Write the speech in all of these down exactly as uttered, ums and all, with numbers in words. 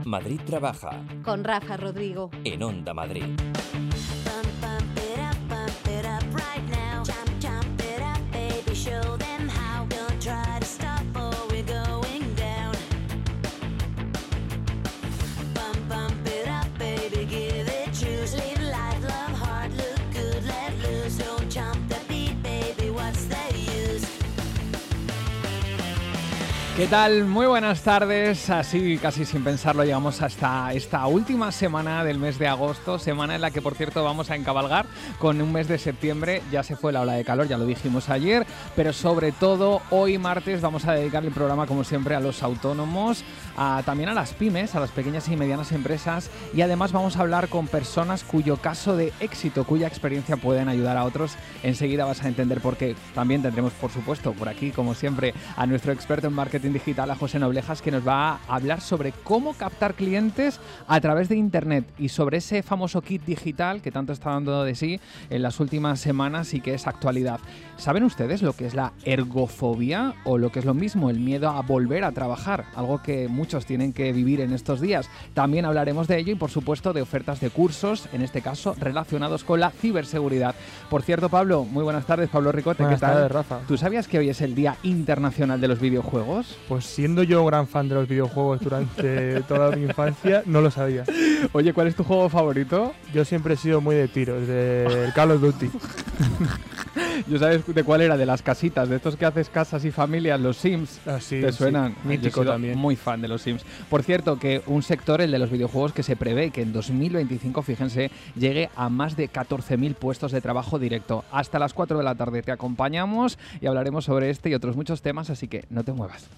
Madrid Trabaja. Con Rafa Rodrigo. En Onda Madrid. ¿Qué tal? Muy buenas tardes. Así, casi sin pensarlo, llegamos hasta esta última semana del mes de agosto, semana en la que, por cierto, vamos a encabalgar con un mes de septiembre. Ya se fue la ola de calor, ya lo dijimos ayer, pero sobre todo hoy martes vamos a dedicar el programa, como siempre, a los autónomos, a, también a las pymes, a las pequeñas y medianas empresas, y además vamos a hablar con personas cuyo caso de éxito, cuya experiencia pueden ayudar a otros. Enseguida vas a entender por qué. También tendremos, por supuesto, por aquí, como siempre, a nuestro experto en marketing digital, a José Noblejas, que nos va a hablar sobre cómo captar clientes a través de internet y sobre ese famoso kit digital que tanto está dando de sí en las últimas semanas y que es actualidad. ¿Saben ustedes lo que es la ergofobia o lo que es lo mismo, el miedo a volver a trabajar? Algo que muchos tienen que vivir en estos días. También hablaremos de ello y, por supuesto, de ofertas de cursos, en este caso relacionados con la ciberseguridad. Por cierto, Pablo, muy buenas tardes. Pablo Ricote, buenas ¿qué tal? Tardes, Rafa. ¿Tú sabías que hoy es el Día Internacional de los Videojuegos? Pues siendo yo un gran fan de los videojuegos durante toda mi infancia, no lo sabía. Oye, ¿cuál es tu juego favorito? Yo siempre he sido muy de tiros, del Call of Duty. ¿Yo sabes de cuál era? De las casitas, de estos que haces casas y familias, los Sims. Ah, sí, ¿Te suenan? Sí. Mítico también. Muy fan de los Sims. Por cierto, que un sector, el de los videojuegos, que se prevé que en dos mil veinticinco, fíjense, llegue a más de catorce mil puestos de trabajo directo. Hasta las cuatro de la tarde te acompañamos y hablaremos sobre este y otros muchos temas, así que no te muevas.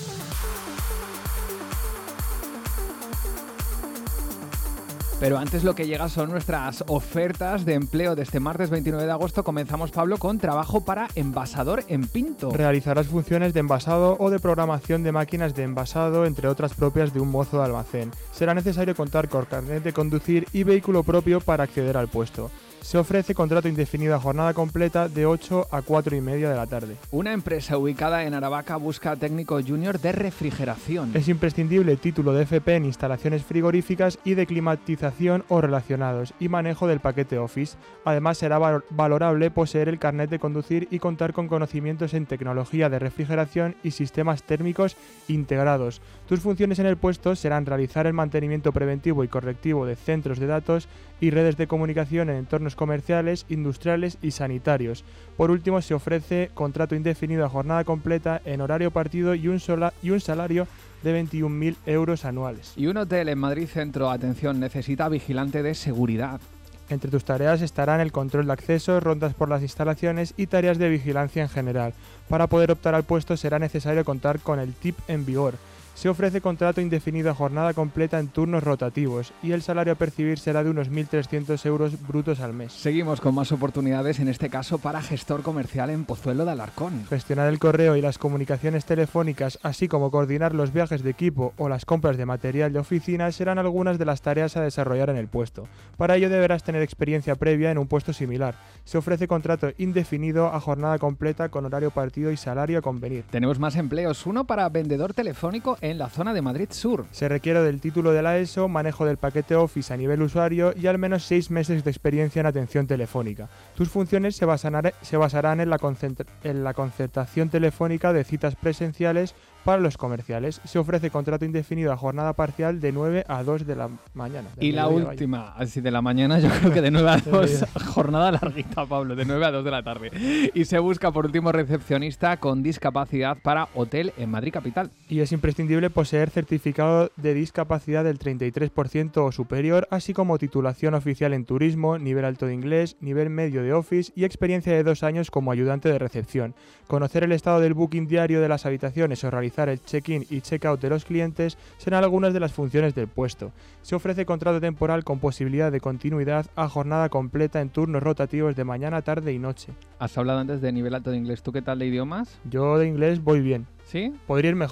Pero antes lo que llega son nuestras ofertas de empleo de este martes veintinueve de agosto. Comenzamos, Pablo, con trabajo para envasador en Pinto. Realizarás funciones de envasado o de programación de máquinas de envasado, entre otras propias de un mozo de almacén. Será necesario contar con carnet de conducir y vehículo propio para acceder al puesto. Se ofrece contrato indefinido a jornada completa de ocho a cuatro y media de la tarde. Una empresa ubicada en Aravaca busca técnico junior de refrigeración. Es imprescindible título de F P en instalaciones frigoríficas y de climatización o relacionados y manejo del paquete Office. Además, será valorable poseer el carnet de conducir y contar con conocimientos en tecnología de refrigeración y sistemas térmicos integrados. Tus funciones en el puesto serán realizar el mantenimiento preventivo y correctivo de centros de datos y redes de comunicación en entornos comerciales, industriales y sanitarios. Por último, se ofrece contrato indefinido a jornada completa en horario partido y un, sola, y un salario de veintiún mil euros anuales. Y un hotel en Madrid Centro, atención, necesita vigilante de seguridad. Entre tus tareas estarán el control de acceso, rondas por las instalaciones y tareas de vigilancia en general. Para poder optar al puesto será necesario contar con el T I P en vigor. Se ofrece contrato indefinido a jornada completa en turnos rotativos y el salario a percibir será de unos mil trescientos euros brutos al mes. Seguimos con más oportunidades, en este caso para gestor comercial en Pozuelo de Alarcón. Gestionar el correo y las comunicaciones telefónicas, así como coordinar los viajes de equipo o las compras de material de oficina serán algunas de las tareas a desarrollar en el puesto. Para ello deberás tener experiencia previa en un puesto similar. Se ofrece contrato indefinido a jornada completa con horario partido y salario a convenir. Tenemos más empleos, uno para vendedor telefónico en la zona de Madrid Sur. Se requiere del título de la ESO, manejo del paquete Office a nivel usuario y al menos seis meses de experiencia en atención telefónica. Tus funciones se basarán, se basarán en, la en la concertación telefónica de citas presenciales para los comerciales. Se ofrece contrato indefinido a jornada parcial de nueve a dos de la mañana. Y la última, así de la mañana, yo creo que de nueve a dos, jornada larguita, Pablo, de nueve a dos de la tarde. Y se busca por último recepcionista con discapacidad para hotel en Madrid Capital. Y es imprescindible poseer certificado de discapacidad del treinta y tres por ciento o superior, así como titulación oficial en turismo, nivel alto de inglés, nivel medio de Office y experiencia de dos años como ayudante de recepción. Conocer el estado del booking diario de las habitaciones o realizar el check-in y check-out de los clientes serán algunas de las funciones del puesto. Se ofrece contrato temporal con posibilidad de continuidad a jornada completa en turnos rotativos de mañana, tarde y noche. Has hablado antes de nivel alto de inglés. ¿Tú qué tal de idiomas? Yo de inglés voy bien. ¿Sí? Podría ir mejor,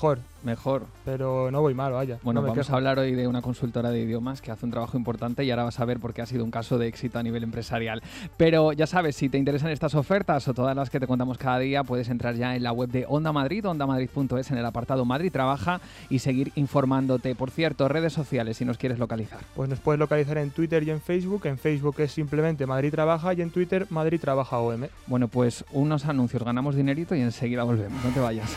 Mejor. Pero no voy mal, vaya. Bueno, no me vamos quejo. a hablar hoy de una consultora de idiomas que hace un trabajo importante y ahora vas a ver por qué ha sido un caso de éxito a nivel empresarial. Pero ya sabes, si te interesan estas ofertas o todas las que te contamos cada día, puedes entrar ya en la web de Onda Madrid, onda madrid punto es, en el apartado Madrid Trabaja y seguir informándote. Por cierto, redes sociales si nos quieres localizar. Pues nos puedes localizar en Twitter y en Facebook. En Facebook es simplemente Madrid Trabaja y en Twitter Madrid Trabaja O M. Bueno, pues unos anuncios, ganamos dinerito y enseguida volvemos. No te vayas.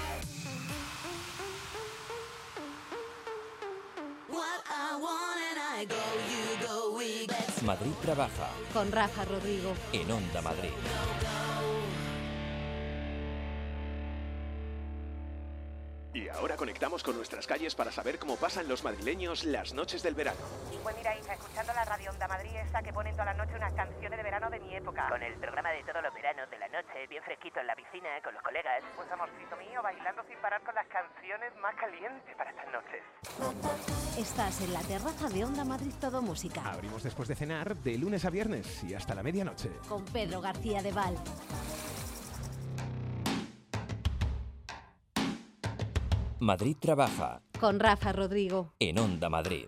Madrid Trabaja con Rafa Rodrigo en Onda Madrid. Y ahora conectamos con nuestras calles para saber cómo pasan los madrileños las noches del verano. Pues mira, Isa, escuchando la radio Onda Madrid esta que ponen toda la noche unas canciones de verano de mi época. Con el programa de todos los veranos de la noche, bien fresquito en la piscina, con los colegas. Pues amorcito mío, bailando sin parar con las canciones más calientes para estas noches. Estás en la terraza de Onda Madrid Todo Música. Abrimos después de cenar de lunes a viernes y hasta la medianoche. Con Pedro García de Val. Madrid Trabaja Con Rafa Rodrigo en Onda Madrid.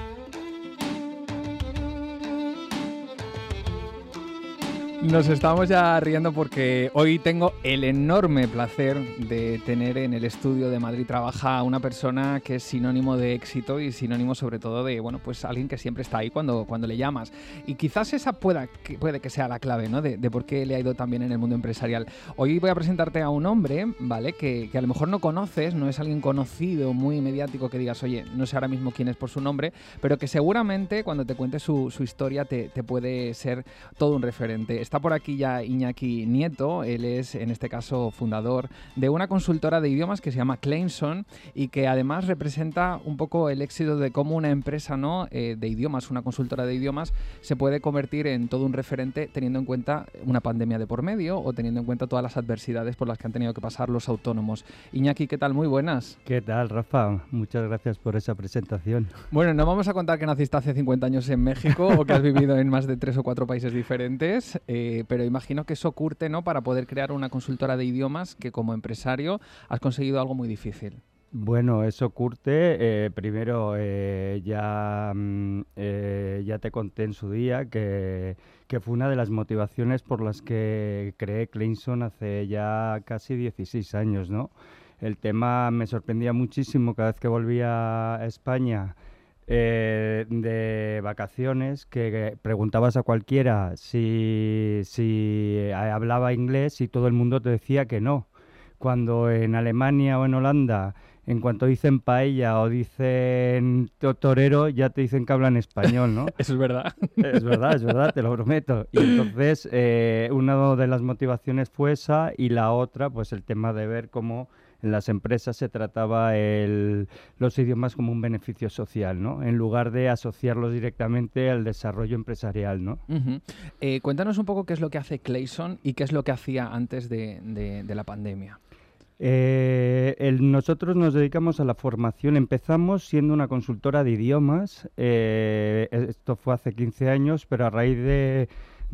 Nos estamos ya riendo porque hoy tengo el enorme placer de tener en el estudio de Madrid Trabaja a una persona que es sinónimo de éxito y sinónimo sobre todo de, bueno, pues alguien que siempre está ahí cuando, cuando le llamas. Y quizás esa pueda, que, puede que sea la clave, ¿no? De, de por qué le ha ido tan bien en el mundo empresarial. Hoy voy a presentarte a un hombre, ¿vale? Que, que a lo mejor no conoces, no es alguien conocido, muy mediático que digas, oye, no sé ahora mismo quién es por su nombre, pero que seguramente cuando te cuente su, su historia te, te puede ser todo un referente. Está por aquí ya Iñaki Nieto, él es en este caso fundador de una consultora de idiomas que se llama Cleanson y que además representa un poco el éxito de cómo una empresa, ¿no? eh, de idiomas, una consultora de idiomas, se puede convertir en todo un referente teniendo en cuenta una pandemia de por medio o teniendo en cuenta todas las adversidades por las que han tenido que pasar los autónomos. Iñaki, ¿qué tal? Muy buenas. ¿Qué tal, Rafa? Muchas gracias por esa presentación. Bueno, no vamos a contar que naciste hace cincuenta años en México o que has vivido en más de tres o cuatro países diferentes, eh, pero imagino que eso curte, ¿no? Para poder crear una consultora de idiomas que como empresario has conseguido algo muy difícil. Bueno, eso curte. Eh, primero, eh, ya, mm, eh, ya te conté en su día que, que fue una de las motivaciones por las que creé Cleanson hace ya casi dieciséis años, ¿no? El tema me sorprendía muchísimo cada vez que volvía a España. Eh, de vacaciones, que preguntabas a cualquiera si, si hablaba inglés y todo el mundo te decía que no. Cuando en Alemania o en Holanda, en cuanto dicen paella o dicen torero, ya te dicen que hablan español, ¿no? Eso es verdad. Es verdad, es verdad, te lo prometo. Y entonces eh, una de las motivaciones fue esa y la otra, pues el tema de ver cómo en las empresas se trataba el, los idiomas como un beneficio social, ¿no? En lugar de asociarlos directamente al desarrollo empresarial, ¿no? Uh-huh. Eh, cuéntanos un poco qué es lo que hace Cleanson y qué es lo que hacía antes de, de, de la pandemia. Eh, el, nosotros nos dedicamos a la formación. Empezamos siendo una consultora de idiomas. Eh, esto fue hace quince años, pero a raíz de...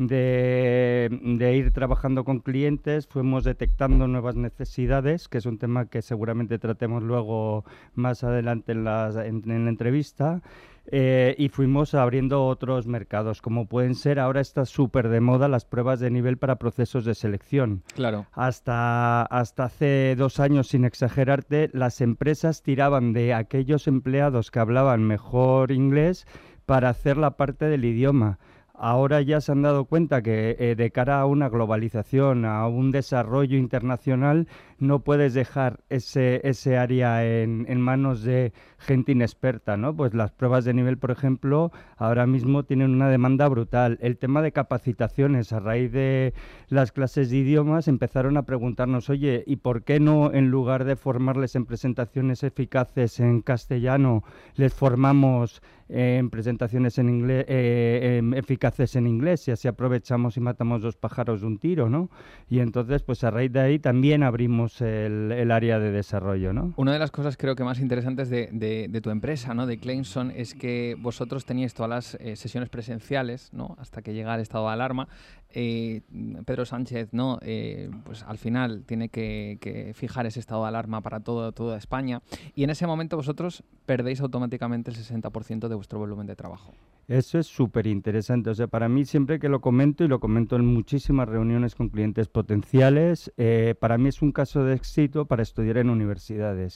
De, de ir trabajando con clientes, fuimos detectando nuevas necesidades, que es un tema que seguramente tratemos luego más adelante en la, en, en la entrevista, eh, y fuimos abriendo otros mercados, como pueden ser, ahora está súper de moda las pruebas de nivel para procesos de selección. Claro. Hasta, hasta hace dos años, sin exagerarte, las empresas tiraban de aquellos empleados que hablaban mejor inglés para hacer la parte del idioma. Ahora ya se han dado cuenta que eh, de cara a una globalización, a un desarrollo internacional, no puedes dejar ese, ese área en, en manos de gente inexperta, ¿no? Pues las pruebas de nivel, por ejemplo, ahora mismo tienen una demanda brutal. El tema de capacitaciones, a raíz de las clases de idiomas, empezaron a preguntarnos, oye, ¿y por qué no, en lugar de formarles en presentaciones eficaces en castellano, les formamos en presentaciones en inglés eh, eh, eficaces eficaces en inglés y así aprovechamos y matamos dos pájaros de un tiro, ¿no? Y entonces, pues a raíz de ahí también abrimos el, el área de desarrollo, ¿no? Una de las cosas creo que más interesantes de, de, de tu empresa, ¿no? De Cleanson, es que vosotros teníais todas las eh, sesiones presenciales, ¿no? Hasta que llega el estado de alarma. Eh, Pedro Sánchez, ¿no? Eh, pues al final tiene que, que fijar ese estado de alarma para todo, toda España, y en ese momento vosotros perdéis automáticamente el sesenta por ciento de vuestro volumen de trabajo. Eso es súper interesante. O sea, para mí siempre que lo comento, y lo comento en muchísimas reuniones con clientes potenciales, eh, para mí es un caso de éxito para estudiar en universidades.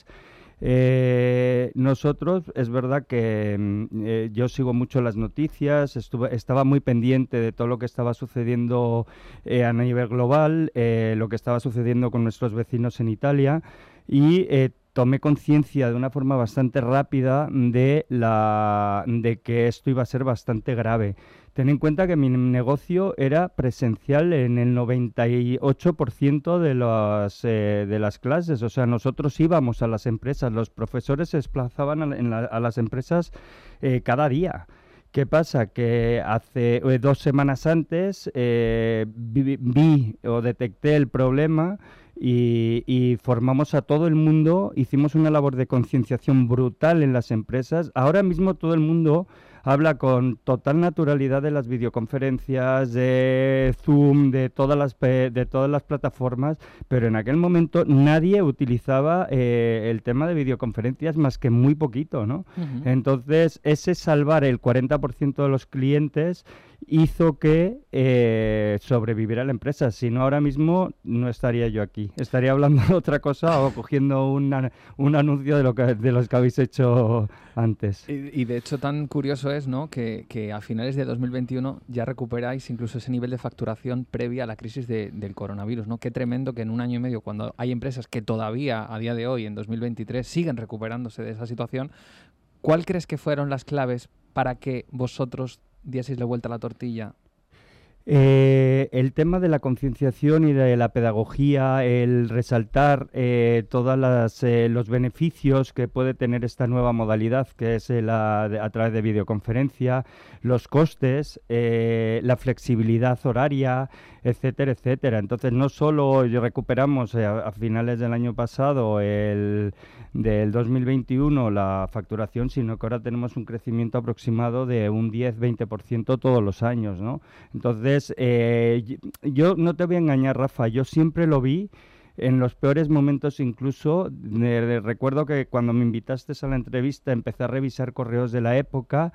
Eh, nosotros, es verdad que eh, yo sigo mucho las noticias, estuve, estaba muy pendiente de todo lo que estaba sucediendo eh, a nivel global, eh, lo que estaba sucediendo con nuestros vecinos en Italia, y eh, tomé conciencia de una forma bastante rápida de, la, de que esto iba a ser bastante grave. Ten en cuenta que mi negocio era presencial en el noventa y ocho por ciento de las, eh, de las clases. O sea, nosotros íbamos a las empresas, los profesores se desplazaban a, en la, a las empresas eh, cada día. ¿Qué pasa? Que hace eh, dos semanas antes eh, vi, vi o detecté el problema y, y formamos a todo el mundo, hicimos una labor de concienciación brutal en las empresas. Ahora mismo todo el mundo habla con total naturalidad de las videoconferencias, de Zoom, de todas las, de todas las plataformas, pero en aquel momento nadie utilizaba eh, el tema de videoconferencias más que muy poquito, ¿no? Uh-huh. Entonces, ese salvar el cuarenta por ciento de los clientes hizo que eh, sobreviviera la empresa. Si no, ahora mismo no estaría yo aquí. Estaría hablando de otra cosa o cogiendo una, un anuncio de, lo que, de los que habéis hecho antes. Y, y de hecho tan curioso es, ¿no?, que, que a finales de dos mil veintiuno ya recuperáis incluso ese nivel de facturación previa a la crisis de, del coronavirus, ¿no? Qué tremendo que en un año y medio, cuando hay empresas que todavía a día de hoy, en dos mil veintitrés, siguen recuperándose de esa situación, ¿cuál crees que fueron las claves para que vosotros dieseis la vuelta a la tortilla? Eh, el tema de la concienciación y de la pedagogía, el resaltar eh, todos eh, los beneficios que puede tener esta nueva modalidad, que es eh, la de, a través de videoconferencia, los costes, eh, la flexibilidad horaria, etcétera, etcétera. Entonces, no solo recuperamos eh, a, a finales del año pasado, el del dos mil veintiuno, la facturación, sino que ahora tenemos un crecimiento aproximado de un diez a veinte por ciento todos los años, ¿no? Entonces, eh, yo no te voy a engañar, Rafa, yo siempre lo vi en los peores momentos. Incluso de, de, recuerdo que cuando me invitaste a la entrevista empecé a revisar correos de la época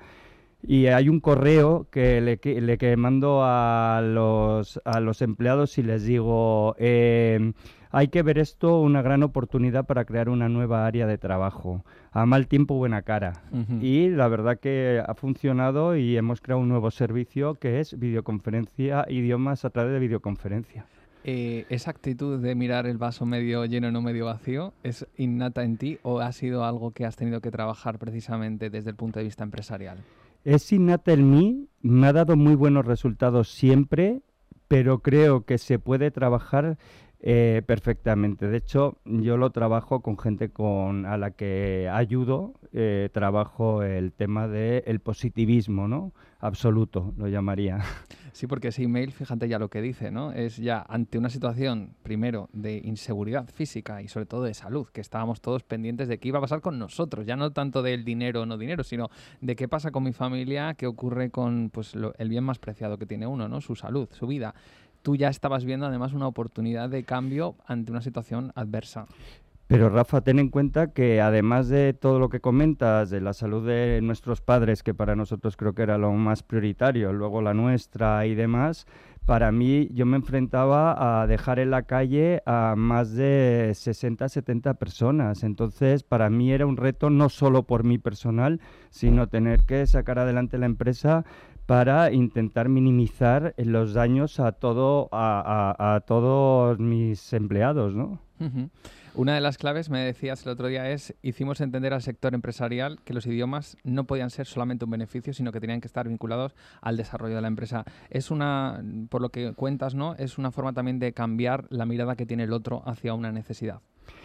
y hay un correo que le, que, le que mando a los, a los empleados y les digo, eh, hay que ver esto una gran oportunidad para crear una nueva área de trabajo. A mal tiempo, buena cara. Uh-huh. Y la verdad que ha funcionado y hemos creado un nuevo servicio que es videoconferencia, idiomas a través de videoconferencia. Eh, ¿Esa actitud de mirar el vaso medio lleno, no medio vacío, es innata en ti o ha sido algo que has tenido que trabajar precisamente desde el punto de vista empresarial? Es innata en mí, me ha dado muy buenos resultados siempre, pero creo que se puede trabajar eh, perfectamente. De hecho, yo lo trabajo con gente con a la que ayudo, eh, trabajo el tema del positivismo, ¿no? Absoluto, lo llamaría. Sí, porque ese email, fíjate ya lo que dice, ¿no? Es ya ante una situación, primero, de inseguridad física y sobre todo de salud, que estábamos todos pendientes de qué iba a pasar con nosotros, ya no tanto del dinero o no dinero, sino de qué pasa con mi familia, qué ocurre con pues lo, el bien más preciado que tiene uno, ¿no? Su salud, su vida. Tú ya estabas viendo además una oportunidad de cambio ante una situación adversa. Pero Rafa, ten en cuenta que además de todo lo que comentas, de la salud de nuestros padres, que para nosotros creo que era lo más prioritario, luego la nuestra y demás, para mí yo me enfrentaba a dejar en la calle a más de sesenta, setenta personas. Entonces, para mí era un reto no solo por mi personal, sino tener que sacar adelante la empresa para intentar minimizar los daños a todo a, a, a todos mis empleados, ¿no? Uh-huh. Una de las claves, me decías el otro día, es hicimos entender al sector empresarial que los idiomas no podían ser solamente un beneficio, sino que tenían que estar vinculados al desarrollo de la empresa. Es una, por lo que cuentas, ¿no? Es una forma también de cambiar la mirada que tiene el otro hacia una necesidad.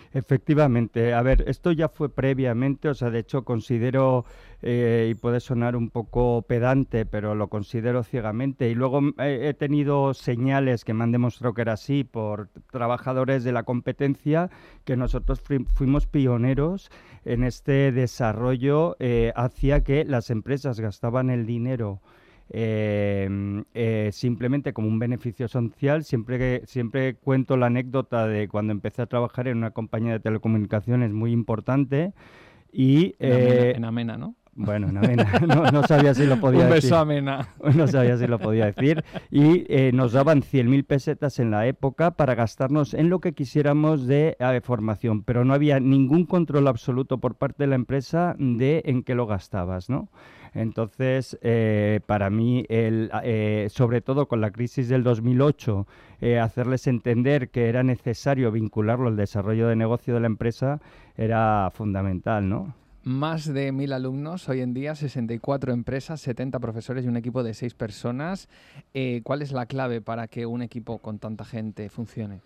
Efectivamente. A ver, esto ya fue previamente, o sea, de hecho considero, eh, y puede sonar un poco pedante, pero lo considero ciegamente. Y luego eh, he tenido señales que me han demostrado que era así por trabajadores de la competencia, que nosotros fuimos pioneros en este desarrollo eh, hacia que las empresas gastaban el dinero Eh, eh, simplemente como un beneficio social. Siempre que siempre cuento la anécdota de cuando empecé a trabajar en una compañía de telecomunicaciones muy importante y En Amena, eh, en Amena, ¿no? bueno, en Amena, no, no sabía si lo podía Un decir. beso a Amena. No sabía si lo podía decir. Y eh, nos daban cien mil pesetas en la época para gastarnos en lo que quisiéramos de eh, formación, pero no había ningún control absoluto por parte de la empresa de en qué lo gastabas, ¿no? Entonces, eh, para mí, el, eh, sobre todo con la crisis del dos mil ocho, eh, hacerles entender que era necesario vincularlo al desarrollo de negocio de la empresa era fundamental, ¿no? Más de mil alumnos, hoy en día sesenta y cuatro empresas, setenta profesores y un equipo de seis personas. Eh, ¿Cuál es la clave para que un equipo con tanta gente funcione?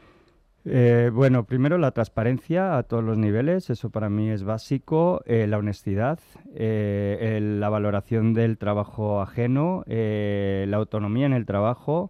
Eh, bueno, primero la transparencia a todos los niveles, eso para mí es básico, eh, la honestidad, eh, el, la valoración del trabajo ajeno, eh, la autonomía en el trabajo,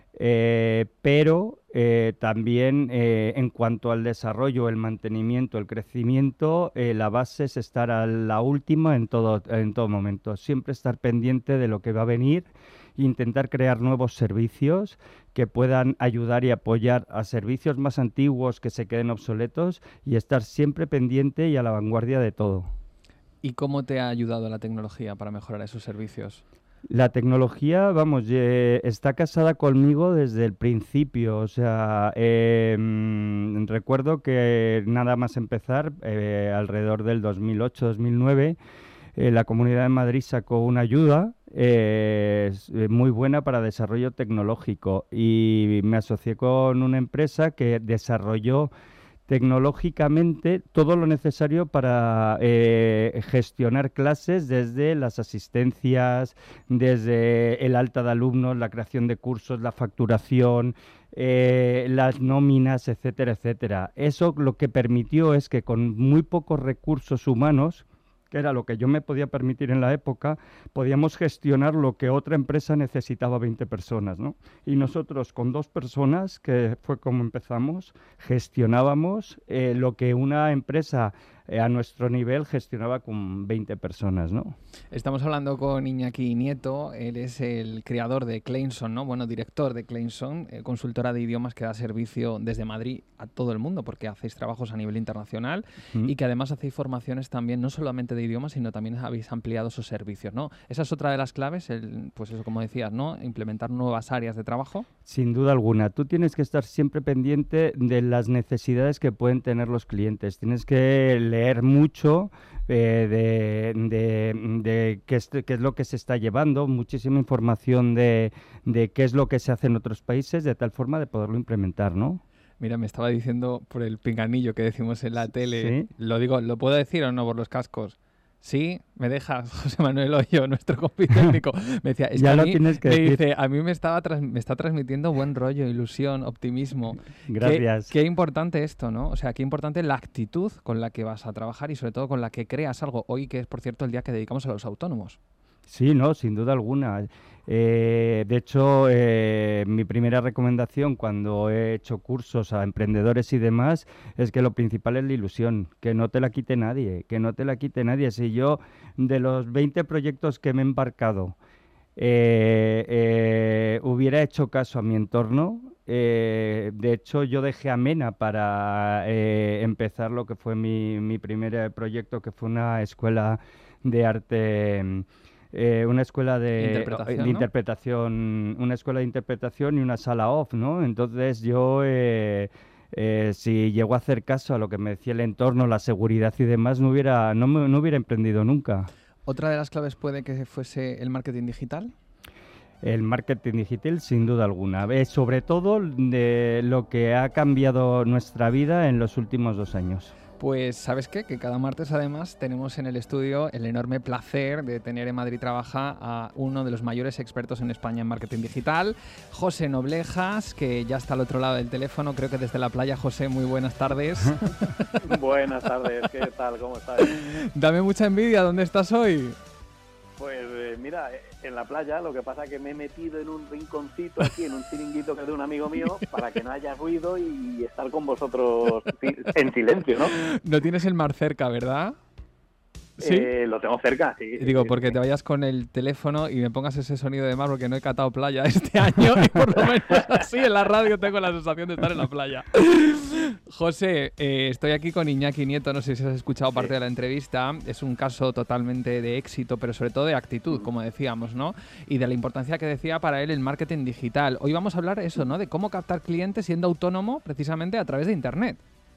eh, pero eh, también eh, en cuanto al desarrollo, el mantenimiento, el crecimiento, eh, la base es estar a la última en todo, en todo momento, siempre estar pendiente de lo que va a venir, intentar crear nuevos servicios que puedan ayudar y apoyar a servicios más antiguos que se queden obsoletos y estar siempre pendiente y a la vanguardia de todo. ¿Y cómo te ha ayudado la tecnología para mejorar esos servicios? La tecnología, vamos, eh, está casada conmigo desde el principio. O sea, eh, mm, recuerdo que nada más empezar, eh, alrededor del dos mil ocho dos mil nueve, eh, la Comunidad de Madrid sacó una ayuda eh, muy buena para desarrollo tecnológico y me asocié con una empresa que desarrolló tecnológicamente todo lo necesario para eh, gestionar clases, desde las asistencias, desde el alta de alumnos, la creación de cursos, la facturación, eh, las nóminas, etcétera, etcétera. Eso lo que permitió es que con muy pocos recursos humanos, que era lo que yo me podía permitir en la época, podíamos gestionar lo que otra empresa necesitaba veinte personas, ¿no? Y nosotros con dos personas, que fue como empezamos, gestionábamos eh, lo que una empresa eh, a nuestro nivel gestionaba con veinte personas, ¿no? Estamos hablando con Iñaki Nieto, él es el creador de Cleanson, ¿no? Bueno, director de Cleanson, eh, consultora de idiomas que da servicio desde Madrid a todo el mundo, porque hacéis trabajos a nivel internacional mm. y que además hacéis formaciones también, no solamente de idiomas, sino también habéis ampliado esos servicios, ¿no? Esa es otra de las claves, el, pues eso, como decías, ¿no? Implementar nuevas áreas de trabajo. Sin duda alguna. Tú tienes que estar siempre pendiente de las necesidades que pueden tener los clientes. Tienes que leer mucho eh, de, de, de qué, es, qué es lo que se está llevando, muchísima información de, de qué es lo que se hace en otros países, de tal forma de poderlo implementar, ¿no? Mira, me estaba diciendo por el pinganillo que decimos en la tele, ¿Sí? lo digo, ¿lo puedo decir o no por los cascos? Sí, me deja José Manuel Hoyo, nuestro compi técnico. Me decía, es ya que lo a mí, tienes que me decir. dice, a mí me, estaba tras, me está transmitiendo buen rollo, ilusión, optimismo. Gracias. Qué, qué importante esto, ¿no? O sea, qué importante la actitud con la que vas a trabajar y sobre todo con la que creas algo. Hoy, que es, por cierto, el día que dedicamos a los autónomos. Sí, no, sin duda alguna. Eh, de hecho, eh, mi primera recomendación cuando he hecho cursos a emprendedores y demás es que lo principal es la ilusión, que no te la quite nadie, que no te la quite nadie. Si yo, de los veinte proyectos que me he embarcado, eh, eh, hubiera hecho caso a mi entorno, eh, de hecho yo dejé Amena para eh, empezar lo que fue mi, mi primer proyecto, que fue una escuela de arte... Eh, una escuela de interpretación, de ¿no? interpretación, una escuela de interpretación y una sala off, ¿no? Entonces yo, eh, eh, si llego a hacer caso a lo que me decía el entorno, la seguridad y demás, no hubiera, no, me, no hubiera emprendido nunca. ¿Otra de las claves puede que fuese el marketing digital? El marketing digital, sin duda alguna. Eh, sobre todo de lo que ha cambiado nuestra vida en los últimos dos años. Pues, ¿sabes qué? Que cada martes, además, tenemos en el estudio el enorme placer de tener en Madrid Trabaja a uno de los mayores expertos en España en marketing digital, José Noblejas, que ya está al otro lado del teléfono, creo que desde la playa. José, muy buenas tardes. Buenas tardes, ¿qué tal? ¿Cómo estás? Dame mucha envidia, ¿dónde estás hoy? Pues eh, mira, en la playa, lo que pasa es que me he metido en un rinconcito aquí, en un chiringuito que es de un amigo mío, para que no haya ruido y estar con vosotros en silencio, ¿no? No tienes el mar cerca, ¿verdad? ¿Sí? Eh, lo tengo cerca, sí. Digo, sí, porque sí. te vayas con el teléfono y me pongas ese sonido de mar, porque no he catado playa este año y por lo menos así en la radio tengo la sensación de estar en la playa. José, eh, estoy aquí con Iñaki Nieto, no sé si has escuchado parte sí. de la entrevista. Es un caso totalmente de éxito, pero sobre todo de actitud, como decíamos, ¿no? Y de la importancia que decía para él el marketing digital. Hoy vamos a hablar eso, ¿no? De cómo captar clientes siendo autónomo precisamente a través de Internet.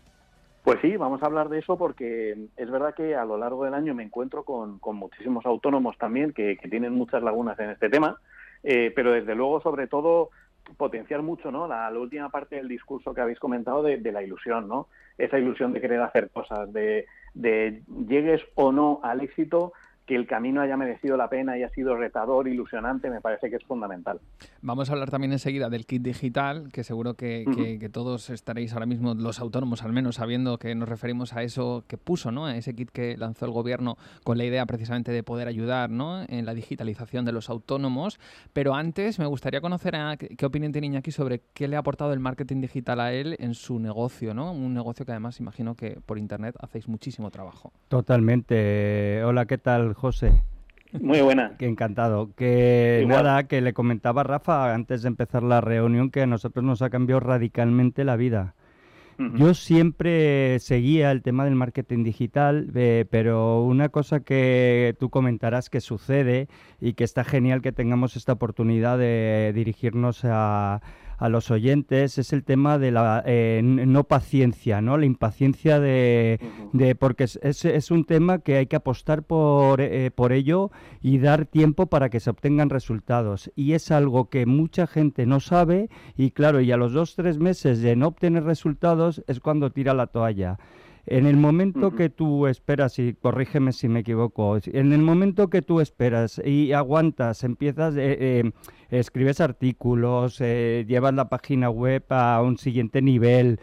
Pues sí, vamos a hablar de eso porque es verdad que a lo largo del año me encuentro con, con muchísimos autónomos también que, que tienen muchas lagunas en este tema, eh, pero desde luego, sobre todo, potenciar mucho, ¿no? La, la última parte del discurso que habéis comentado de, de la ilusión, ¿no? Esa ilusión de querer hacer cosas, de, de llegues o no al éxito, que el camino haya merecido la pena y ha sido retador, ilusionante, me parece que es fundamental. Vamos a hablar también enseguida del kit digital, que seguro que, uh-huh. que, que todos estaréis ahora mismo, los autónomos al menos, sabiendo que nos referimos a eso que puso, ¿no? A ese kit que lanzó el gobierno con la idea precisamente de poder ayudar, ¿no? En la digitalización de los autónomos. Pero antes me gustaría conocer a, qué opinión tiene Iñaki sobre qué le ha aportado el marketing digital a él en su negocio, ¿no? Un negocio que además imagino que por internet hacéis muchísimo trabajo. Totalmente. Hola, ¿qué tal, José? Muy buena. Que encantado. Que Igual. Nada, que le comentaba a Rafa antes de empezar la reunión que a nosotros nos ha cambiado radicalmente la vida. Uh-huh. Yo siempre seguía el tema del marketing digital, eh, pero una cosa que tú comentarás que sucede y que está genial que tengamos esta oportunidad de dirigirnos a... a los oyentes es el tema de la eh, no paciencia, ¿no? La impaciencia de, de porque es, es, es un tema que hay que apostar por, eh, por ello y dar tiempo para que se obtengan resultados. Y es algo que mucha gente no sabe y claro, y a los dos, tres meses de no obtener resultados es cuando tira la toalla. En el momento uh-huh. que tú esperas, y corrígeme si me equivoco, en el momento que tú esperas y aguantas, empiezas, eh, eh, escribes artículos, eh, llevas la página web a un siguiente nivel,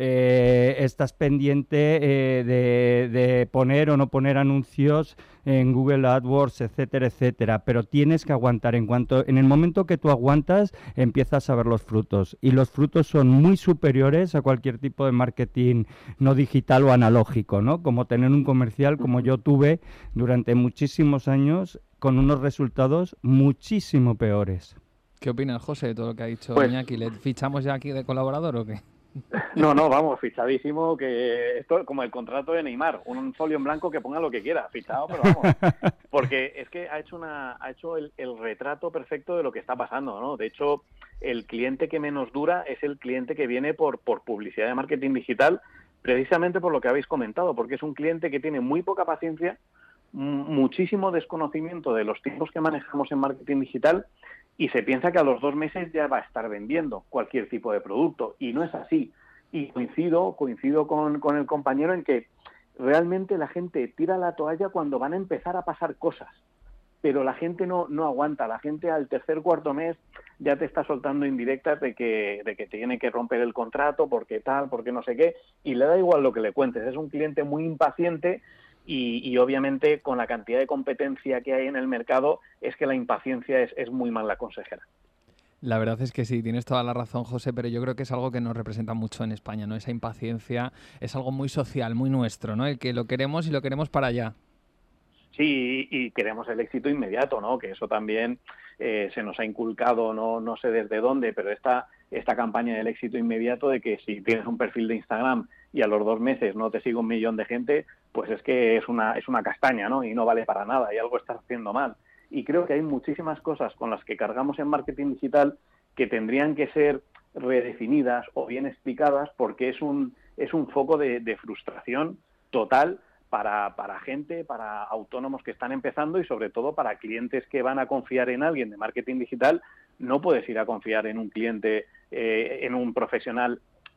eh, estás pendiente eh, de, de poner o no poner anuncios en Google AdWords, etcétera, etcétera, pero tienes que aguantar. En cuanto, en el momento que tú aguantas, empiezas a ver los frutos, y los frutos son muy superiores a cualquier tipo de marketing no digital o analógico, ¿no? Como tener un comercial como yo tuve durante muchísimos años con unos resultados muchísimo peores. ¿Qué opinas, José, de todo lo que ha dicho pues, Iñaki? ¿Le fichamos ya aquí de colaborador o qué? No, no, vamos, fichadísimo, que esto como el contrato de Neymar, un folio en blanco que ponga lo que quiera, fichado, pero vamos, porque es que ha hecho una ha hecho el, el retrato perfecto de lo que está pasando, ¿no? De hecho, el cliente que menos dura es el cliente que viene por, por publicidad de marketing digital, precisamente por lo que habéis comentado, porque es un cliente que tiene muy poca paciencia, m- muchísimo desconocimiento de los tiempos que manejamos en marketing digital, y se piensa que a los dos meses ya va a estar vendiendo cualquier tipo de producto, y no es así. Y coincido, coincido con, con el compañero en que realmente la gente tira la toalla cuando van a empezar a pasar cosas, pero la gente no, no aguanta. La gente al tercer, cuarto mes ya te está soltando indirectas de que, de que te tiene que romper el contrato, porque tal, porque no sé qué, y le da igual lo que le cuentes. Es un cliente muy impaciente. Y, y obviamente con la cantidad de competencia que hay en el mercado es que la impaciencia es, es muy mala consejera. La verdad es que sí, tienes toda la razón, José, pero yo creo que es algo que nos representa mucho en España, ¿no? Esa impaciencia es algo muy social, muy nuestro, ¿no? El que lo queremos y lo queremos para allá. Sí, y queremos el éxito inmediato, ¿no? Que eso también eh, se nos ha inculcado, no, no sé desde dónde, pero esta, esta campaña del éxito inmediato de que si tienes un perfil de Instagram y a los dos meses no te sigue un millón de gente, pues es que es una, es una castaña, ¿no? Y no vale para nada, y algo estás haciendo mal. Y creo que hay muchísimas cosas con las que cargamos en marketing digital que tendrían que ser redefinidas o bien explicadas, porque es un, es un foco de, de frustración total para, para gente, para autónomos que están empezando y sobre todo para clientes que van a confiar en alguien de marketing digital. No puedes ir a confiar en un cliente, eh, en un profesional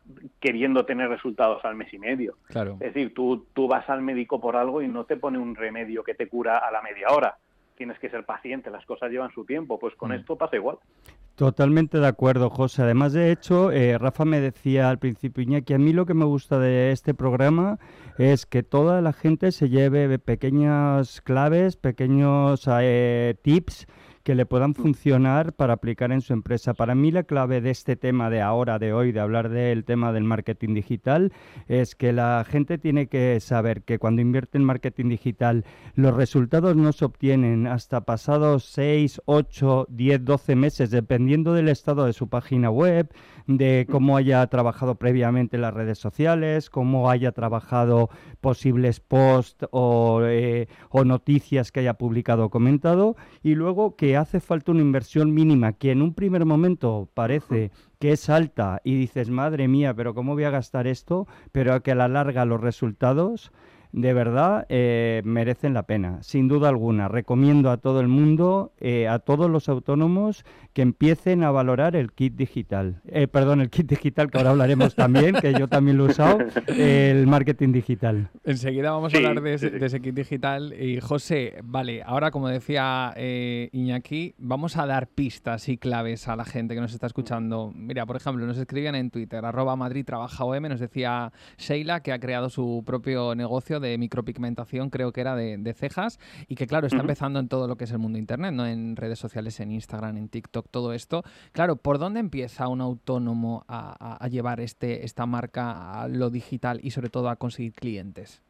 queriendo tener resultados al mes y medio. Claro. Es decir, tú, tú vas al médico por algo y no te pone un remedio que te cura a la media hora. Tienes que ser paciente, las cosas llevan su tiempo. Pues con mm. esto pasa igual. Totalmente de acuerdo, José. Además, de hecho, eh, Rafa me decía al principio, Iñaki, a mí lo que me gusta de este programa es que toda la gente se lleve pequeñas claves, pequeños eh, tips que le puedan funcionar para aplicar en su empresa. Para mí la clave de este tema de ahora, de hoy, de hablar del tema del marketing digital, es que la gente tiene que saber que cuando invierte en marketing digital los resultados no se obtienen hasta pasados seis, ocho, diez, doce meses, dependiendo del estado de su página web, de cómo haya trabajado previamente en las redes sociales, cómo haya trabajado posibles posts o, eh, o noticias que haya publicado o comentado, y luego que hace falta una inversión mínima que en un primer momento parece que es alta y dices, madre mía, pero ¿cómo voy a gastar esto? Pero que a la larga los resultados de verdad eh, merecen la pena, sin duda alguna. Recomiendo a todo el mundo, eh, a todos los autónomos, que empiecen a valorar el kit digital. Eh, perdón, el kit digital, que ahora hablaremos también, que yo también lo he usado, el marketing digital. Enseguida vamos a sí, hablar de ese, de ese kit digital. Y José, vale, ahora como decía eh, Iñaki, vamos a dar pistas y claves a la gente que nos está escuchando. Mira, por ejemplo, nos escribían en Twitter, arroba Madrid Trabaja O M, nos decía Sheila que ha creado su propio negocio de micropigmentación, creo que era de, de cejas, y que claro, está uh-huh. empezando en todo lo que es el mundo internet, ¿no? En redes sociales, en Instagram, en TikTok, todo esto. Claro, ¿por dónde empieza un autónomo a, a, a llevar este, esta marca a lo digital y sobre todo a conseguir clientes?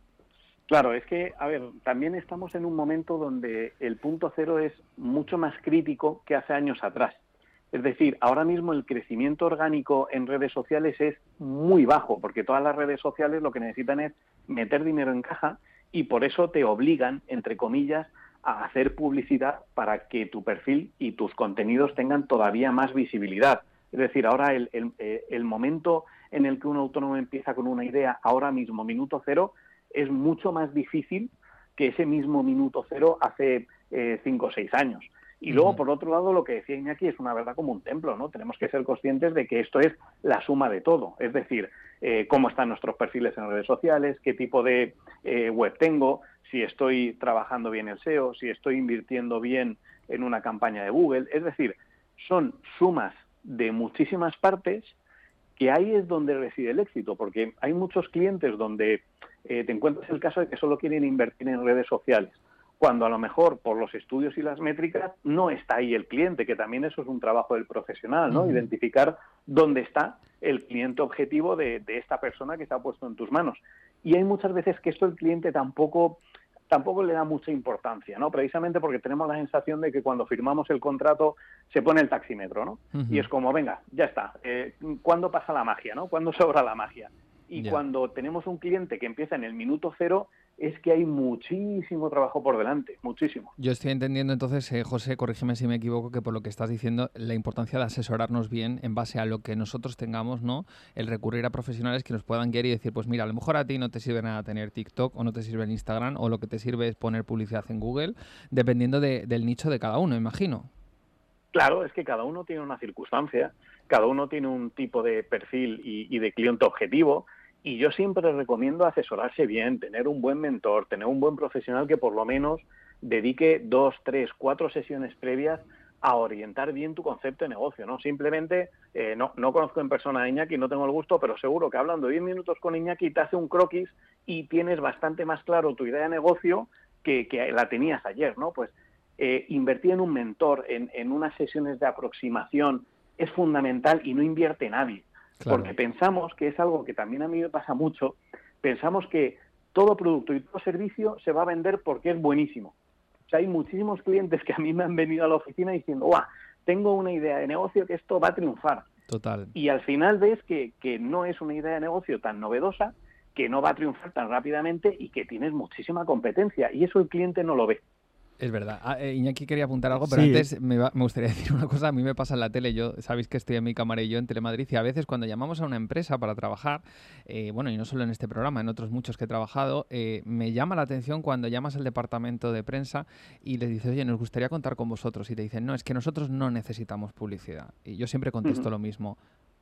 Claro, es que, a ver, también estamos en un momento donde el punto cero es mucho más crítico que hace años atrás. Es decir, ahora mismo el crecimiento orgánico en redes sociales es muy bajo, porque todas las redes sociales lo que necesitan es meter dinero en caja y por eso te obligan, entre comillas, a hacer publicidad para que tu perfil y tus contenidos tengan todavía más visibilidad. Es decir, ahora el, el, el momento en el que un autónomo empieza con una idea, ahora mismo, minuto cero, es mucho más difícil que ese mismo minuto cero hace eh, cinco o seis años. Y luego, por otro lado, lo que decía Iñaki es una verdad como un templo, ¿no? Tenemos que ser conscientes de que esto es la suma de todo. Es decir, eh, cómo están nuestros perfiles en redes sociales, qué tipo de eh, web tengo, si estoy trabajando bien el S E O, si estoy invirtiendo bien en una campaña de Google. Es decir, son sumas de muchísimas partes que ahí es donde reside el éxito, porque hay muchos clientes donde eh, te encuentras el caso de que solo quieren invertir en redes sociales, cuando a lo mejor por los estudios y las métricas no está ahí el cliente, que también eso es un trabajo del profesional, ¿no? Uh-huh. Identificar dónde está el cliente objetivo de, de esta persona que se ha puesto en tus manos. Y hay muchas veces que esto el cliente tampoco, tampoco le da mucha importancia, ¿no? Precisamente porque tenemos la sensación de que cuando firmamos el contrato se pone el taxímetro, ¿no? Uh-huh. Y es como, venga, ya está, eh, ¿cuándo pasa la magia, no? ¿Cuándo sobra la magia? Y yeah. cuando tenemos un cliente que empieza en el minuto cero, es que hay muchísimo trabajo por delante, muchísimo. Yo estoy entendiendo entonces, eh, José, corrígeme si me equivoco, que por lo que estás diciendo, la importancia de asesorarnos bien en base a lo que nosotros tengamos, ¿no? El recurrir a profesionales que nos puedan guiar y decir, pues mira, a lo mejor a ti no te sirve nada tener TikTok o no te sirve el Instagram o lo que te sirve es poner publicidad en Google, dependiendo de, del nicho de cada uno, imagino. Claro, es que cada uno tiene una circunstancia, cada uno tiene un tipo de perfil y, y de cliente objetivo. Y yo siempre recomiendo asesorarse bien, tener un buen mentor, tener un buen profesional que por lo menos dedique dos, tres, cuatro sesiones previas a orientar bien tu concepto de negocio, ¿no? Simplemente, eh, no, no conozco en persona a Iñaki, no tengo el gusto, pero seguro que hablando diez minutos con Iñaki te hace un croquis y tienes bastante más claro tu idea de negocio que, que la tenías ayer, ¿no? Pues eh, invertir en un mentor, en, en unas sesiones de aproximación es fundamental y no invierte nadie. Claro. Porque pensamos que es algo que también a mí me pasa mucho, pensamos que todo producto y todo servicio se va a vender porque es buenísimo. O sea, hay muchísimos clientes que a mí me han venido a la oficina diciendo, ¡guau! Tengo una idea de negocio que esto va a triunfar. Total. Y al final ves que, que no es una idea de negocio tan novedosa, que no va a triunfar tan rápidamente y que tienes muchísima competencia. Y eso el cliente no lo ve. Es verdad. Ah, eh, Iñaki quería apuntar algo, pero sí. antes me, va, me gustaría decir una cosa. A mí me pasa en la tele. Yo sabéis que estoy en mi cámara y yo en Telemadrid, y a veces cuando llamamos a una empresa para trabajar, eh, bueno, y no solo en este programa, en otros muchos que he trabajado, eh, me llama la atención cuando llamas al departamento de prensa y les dices, oye, nos gustaría contar con vosotros. Y te dicen, no, es que nosotros no necesitamos publicidad. Y yo siempre contesto uh-huh. lo mismo.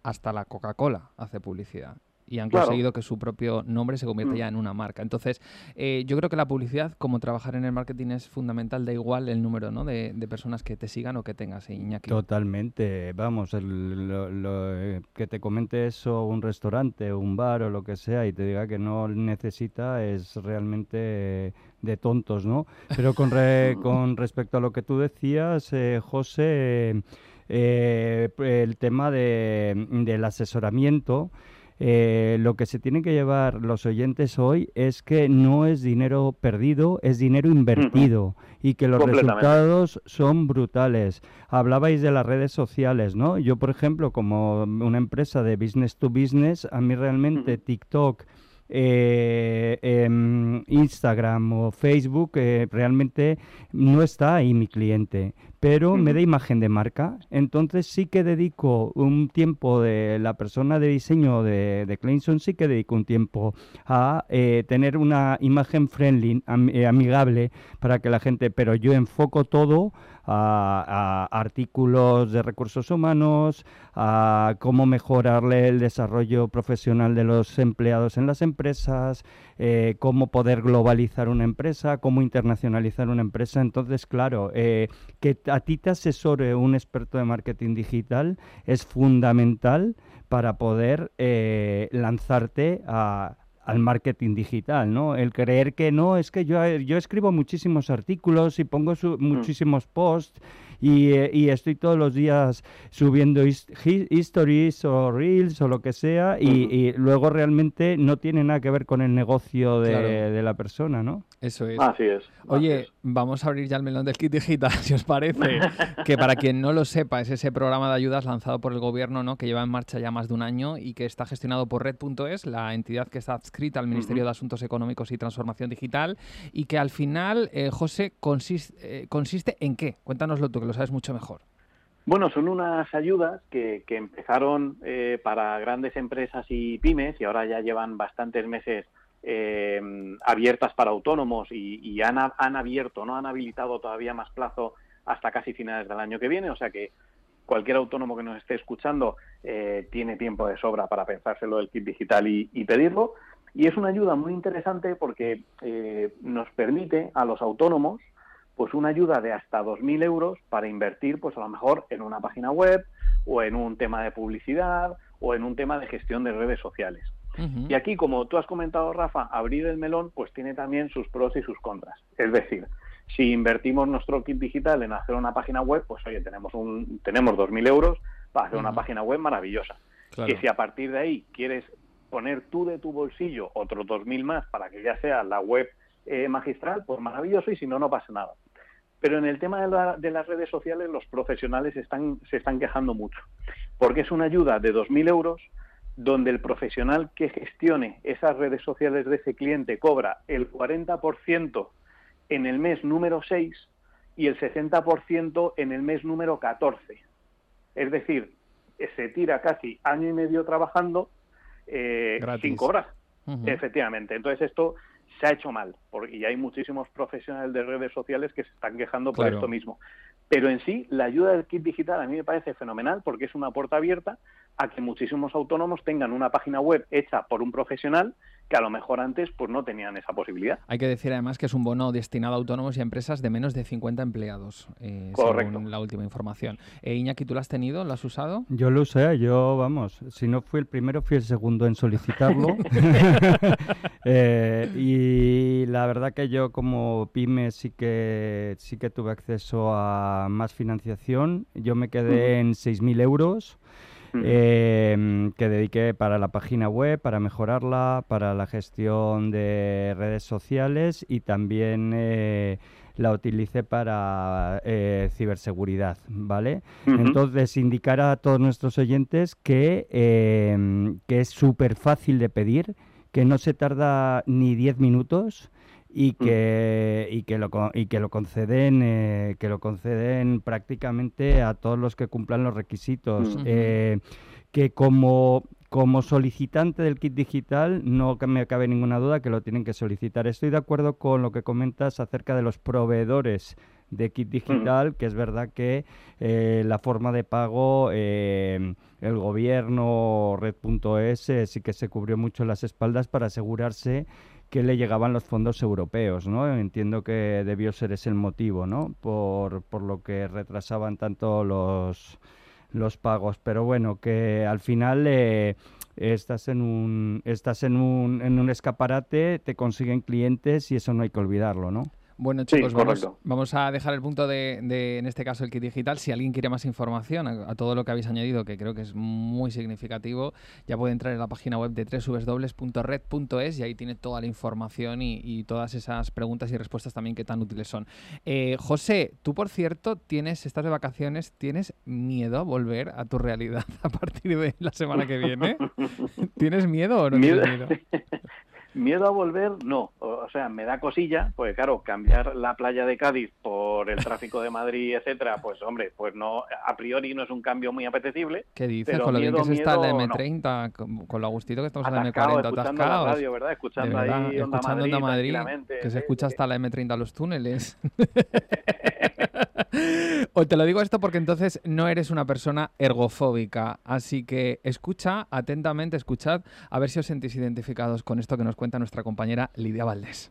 hasta la Coca-Cola hace publicidad. Y han Claro. conseguido que su propio nombre se convierta Mm. ya en una marca. Entonces, eh, yo creo que la publicidad, como trabajar en el marketing, es fundamental. Da igual el número, ¿no?, de, de personas que te sigan o que tengas, Iñaki. Totalmente, vamos, el- lo- lo, eh, que te comente eso un restaurante, un bar o lo que sea y te diga que no necesita es realmente eh, de tontos, ¿no? Pero con, re- con respecto a lo que tú decías, eh, José, eh, el tema de, del asesoramiento, eh, lo que se tienen que llevar los oyentes hoy es que no es dinero perdido, es dinero invertido y que los Completamente. resultados son brutales. Hablabais de las redes sociales, ¿no? Yo, por ejemplo, como una empresa de business to business, a mí realmente Ujú. TikTok, eh, em, Instagram o Facebook, eh, realmente no está ahí mi cliente, pero me Ujú. da imagen de marca. Entonces sí que dedico un tiempo de la persona de diseño de, de Cleanson, sí que dedico un tiempo a eh, tener una imagen friendly, am- eh, amigable, para que la gente, pero yo enfoco todo a, a artículos de recursos humanos, a cómo mejorarle el desarrollo profesional de los empleados en las empresas, eh, cómo poder globalizar una empresa, cómo internacionalizar una empresa. Entonces, claro, eh, que a ti te asesore un experto de marketing digital es fundamental para poder eh, lanzarte a al marketing digital, ¿no? El creer que no, es que yo, yo escribo muchísimos artículos y pongo su- muchísimos posts y, eh, y estoy todos los días subiendo his- hi- stories o reels o lo que sea y, Ujú. y luego realmente no tiene nada que ver con el negocio de, Claro. de la persona, ¿no? Eso es. Así es. así Oye, es. vamos a abrir ya el melón del kit digital, si os parece. Que para quien no lo sepa, es ese programa de ayudas lanzado por el gobierno, ¿no?, que lleva en marcha ya más de un año y que está gestionado por Red punto es, la entidad que está adscrita al Ministerio Ujú. de Asuntos Económicos y Transformación Digital, y que al final, eh, José, consiste, eh, consiste en qué. Cuéntanoslo tú, que lo sabes mucho mejor. Bueno, son unas ayudas que, que empezaron eh, para grandes empresas y pymes y ahora ya llevan bastantes meses eh, abiertas para autónomos y, y han, a- han abierto, no han habilitado todavía más plazo hasta casi finales del año que viene, o sea que cualquier autónomo que nos esté escuchando eh, tiene tiempo de sobra para pensárselo del kit digital y, y pedirlo. Y es una ayuda muy interesante porque eh, nos permite a los autónomos pues una ayuda de hasta dos mil euros para invertir pues a lo mejor en una página web o en un tema de publicidad o en un tema de gestión de redes sociales. Ujú. Y aquí, como tú has comentado, Rafa, abrir el melón pues tiene también sus pros y sus contras. Es decir, si invertimos nuestro kit digital en hacer una página web, pues oye, tenemos un tenemos dos mil euros para hacer una Ujú. página web maravillosa. Claro. Que si a partir de ahí quieres poner tú de tu bolsillo otros dos mil más para que ya sea la web eh, magistral, pues maravilloso, y si no, no pasa nada. Pero en el tema de, la, de las redes sociales los profesionales están, se están quejando mucho, porque es una ayuda de dos mil euros donde el profesional que gestione esas redes sociales de ese cliente cobra el cuarenta por ciento en el mes número seis y el sesenta por ciento en el mes número catorce. Es decir, se tira casi año y medio trabajando eh, Gratis. sin cobrar. Ujú. Efectivamente. Entonces esto se ha hecho mal, porque y hay muchísimos profesionales de redes sociales que se están quejando por Claro. esto mismo. Pero en sí, la ayuda del kit digital a mí me parece fenomenal porque es una puerta abierta a que muchísimos autónomos tengan una página web hecha por un profesional que a lo mejor antes pues no tenían esa posibilidad. Hay que decir además que es un bono destinado a autónomos y a empresas de menos de cincuenta empleados, eh, Correcto. según la última información. Eh, Iñaki, ¿tú lo has tenido? ¿Lo has usado? Yo lo usé, yo, vamos, si no fui el primero, fui el segundo en solicitarlo. Eh, y la verdad que yo como pyme sí que sí que tuve acceso a más financiación. Yo me quedé en seis mil euros. Eh, que dediqué para la página web, para mejorarla, para la gestión de redes sociales y también eh, la utilicé para eh, ciberseguridad, ¿vale? Ujú. Entonces, indicar a todos nuestros oyentes que, eh, que es súper fácil de pedir, que no se tarda ni diez minutos y que y que lo con- y que lo conceden eh, que lo conceden prácticamente a todos los que cumplan los requisitos. Ujú. Eh, que como como solicitante del kit digital no que me cabe ninguna duda que lo tienen que solicitar. Estoy de acuerdo con lo que comentas acerca de los proveedores de kit digital, mm. que es verdad que eh, la forma de pago, eh, el gobierno, red punto es, eh, sí que se cubrió mucho las espaldas para asegurarse que le llegaban los fondos europeos, ¿no? Entiendo que debió ser ese el motivo, ¿no? Por, por lo que retrasaban tanto los, los pagos. Pero bueno, que al final eh, estás en un estás en un en un escaparate, te consiguen clientes y eso no hay que olvidarlo, ¿no? Bueno, chicos, sí, vamos, vamos a dejar el punto de, de, en este caso, el kit digital. Si alguien quiere más información a, a todo lo que habéis añadido, que creo que es muy significativo, ya puede entrar en la página web de doble u doble u doble u punto red punto es y ahí tiene toda la información y, y todas esas preguntas y respuestas también que tan útiles son. Eh, José, tú, por cierto, tienes estás de vacaciones, ¿tienes miedo a volver a tu realidad a partir de la semana que viene? ¿Tienes miedo o no ¿Miedo? tienes miedo? Miedo a volver, no. O sea, me da cosilla, pues claro, cambiar la playa de Cádiz por el tráfico de Madrid, etcétera, pues hombre, pues no, a priori no es un cambio muy apetecible. ¿Qué dices? Con lo bien que se está en la eme treinta, no. con, con lo agustito que estamos atascado, en la eme cuarenta, escuchando atascados. la radio, ¿verdad? Escuchando verdad, ahí Onda escuchando Madrid, Onda Madrid, que se ¿eh? escucha hasta la eme treinta los túneles. O te lo digo esto porque entonces no eres una persona ergofóbica, así que escucha atentamente, escuchad, a ver si os sentís identificados con esto que nos cuenta nuestra compañera Lidia Valdés.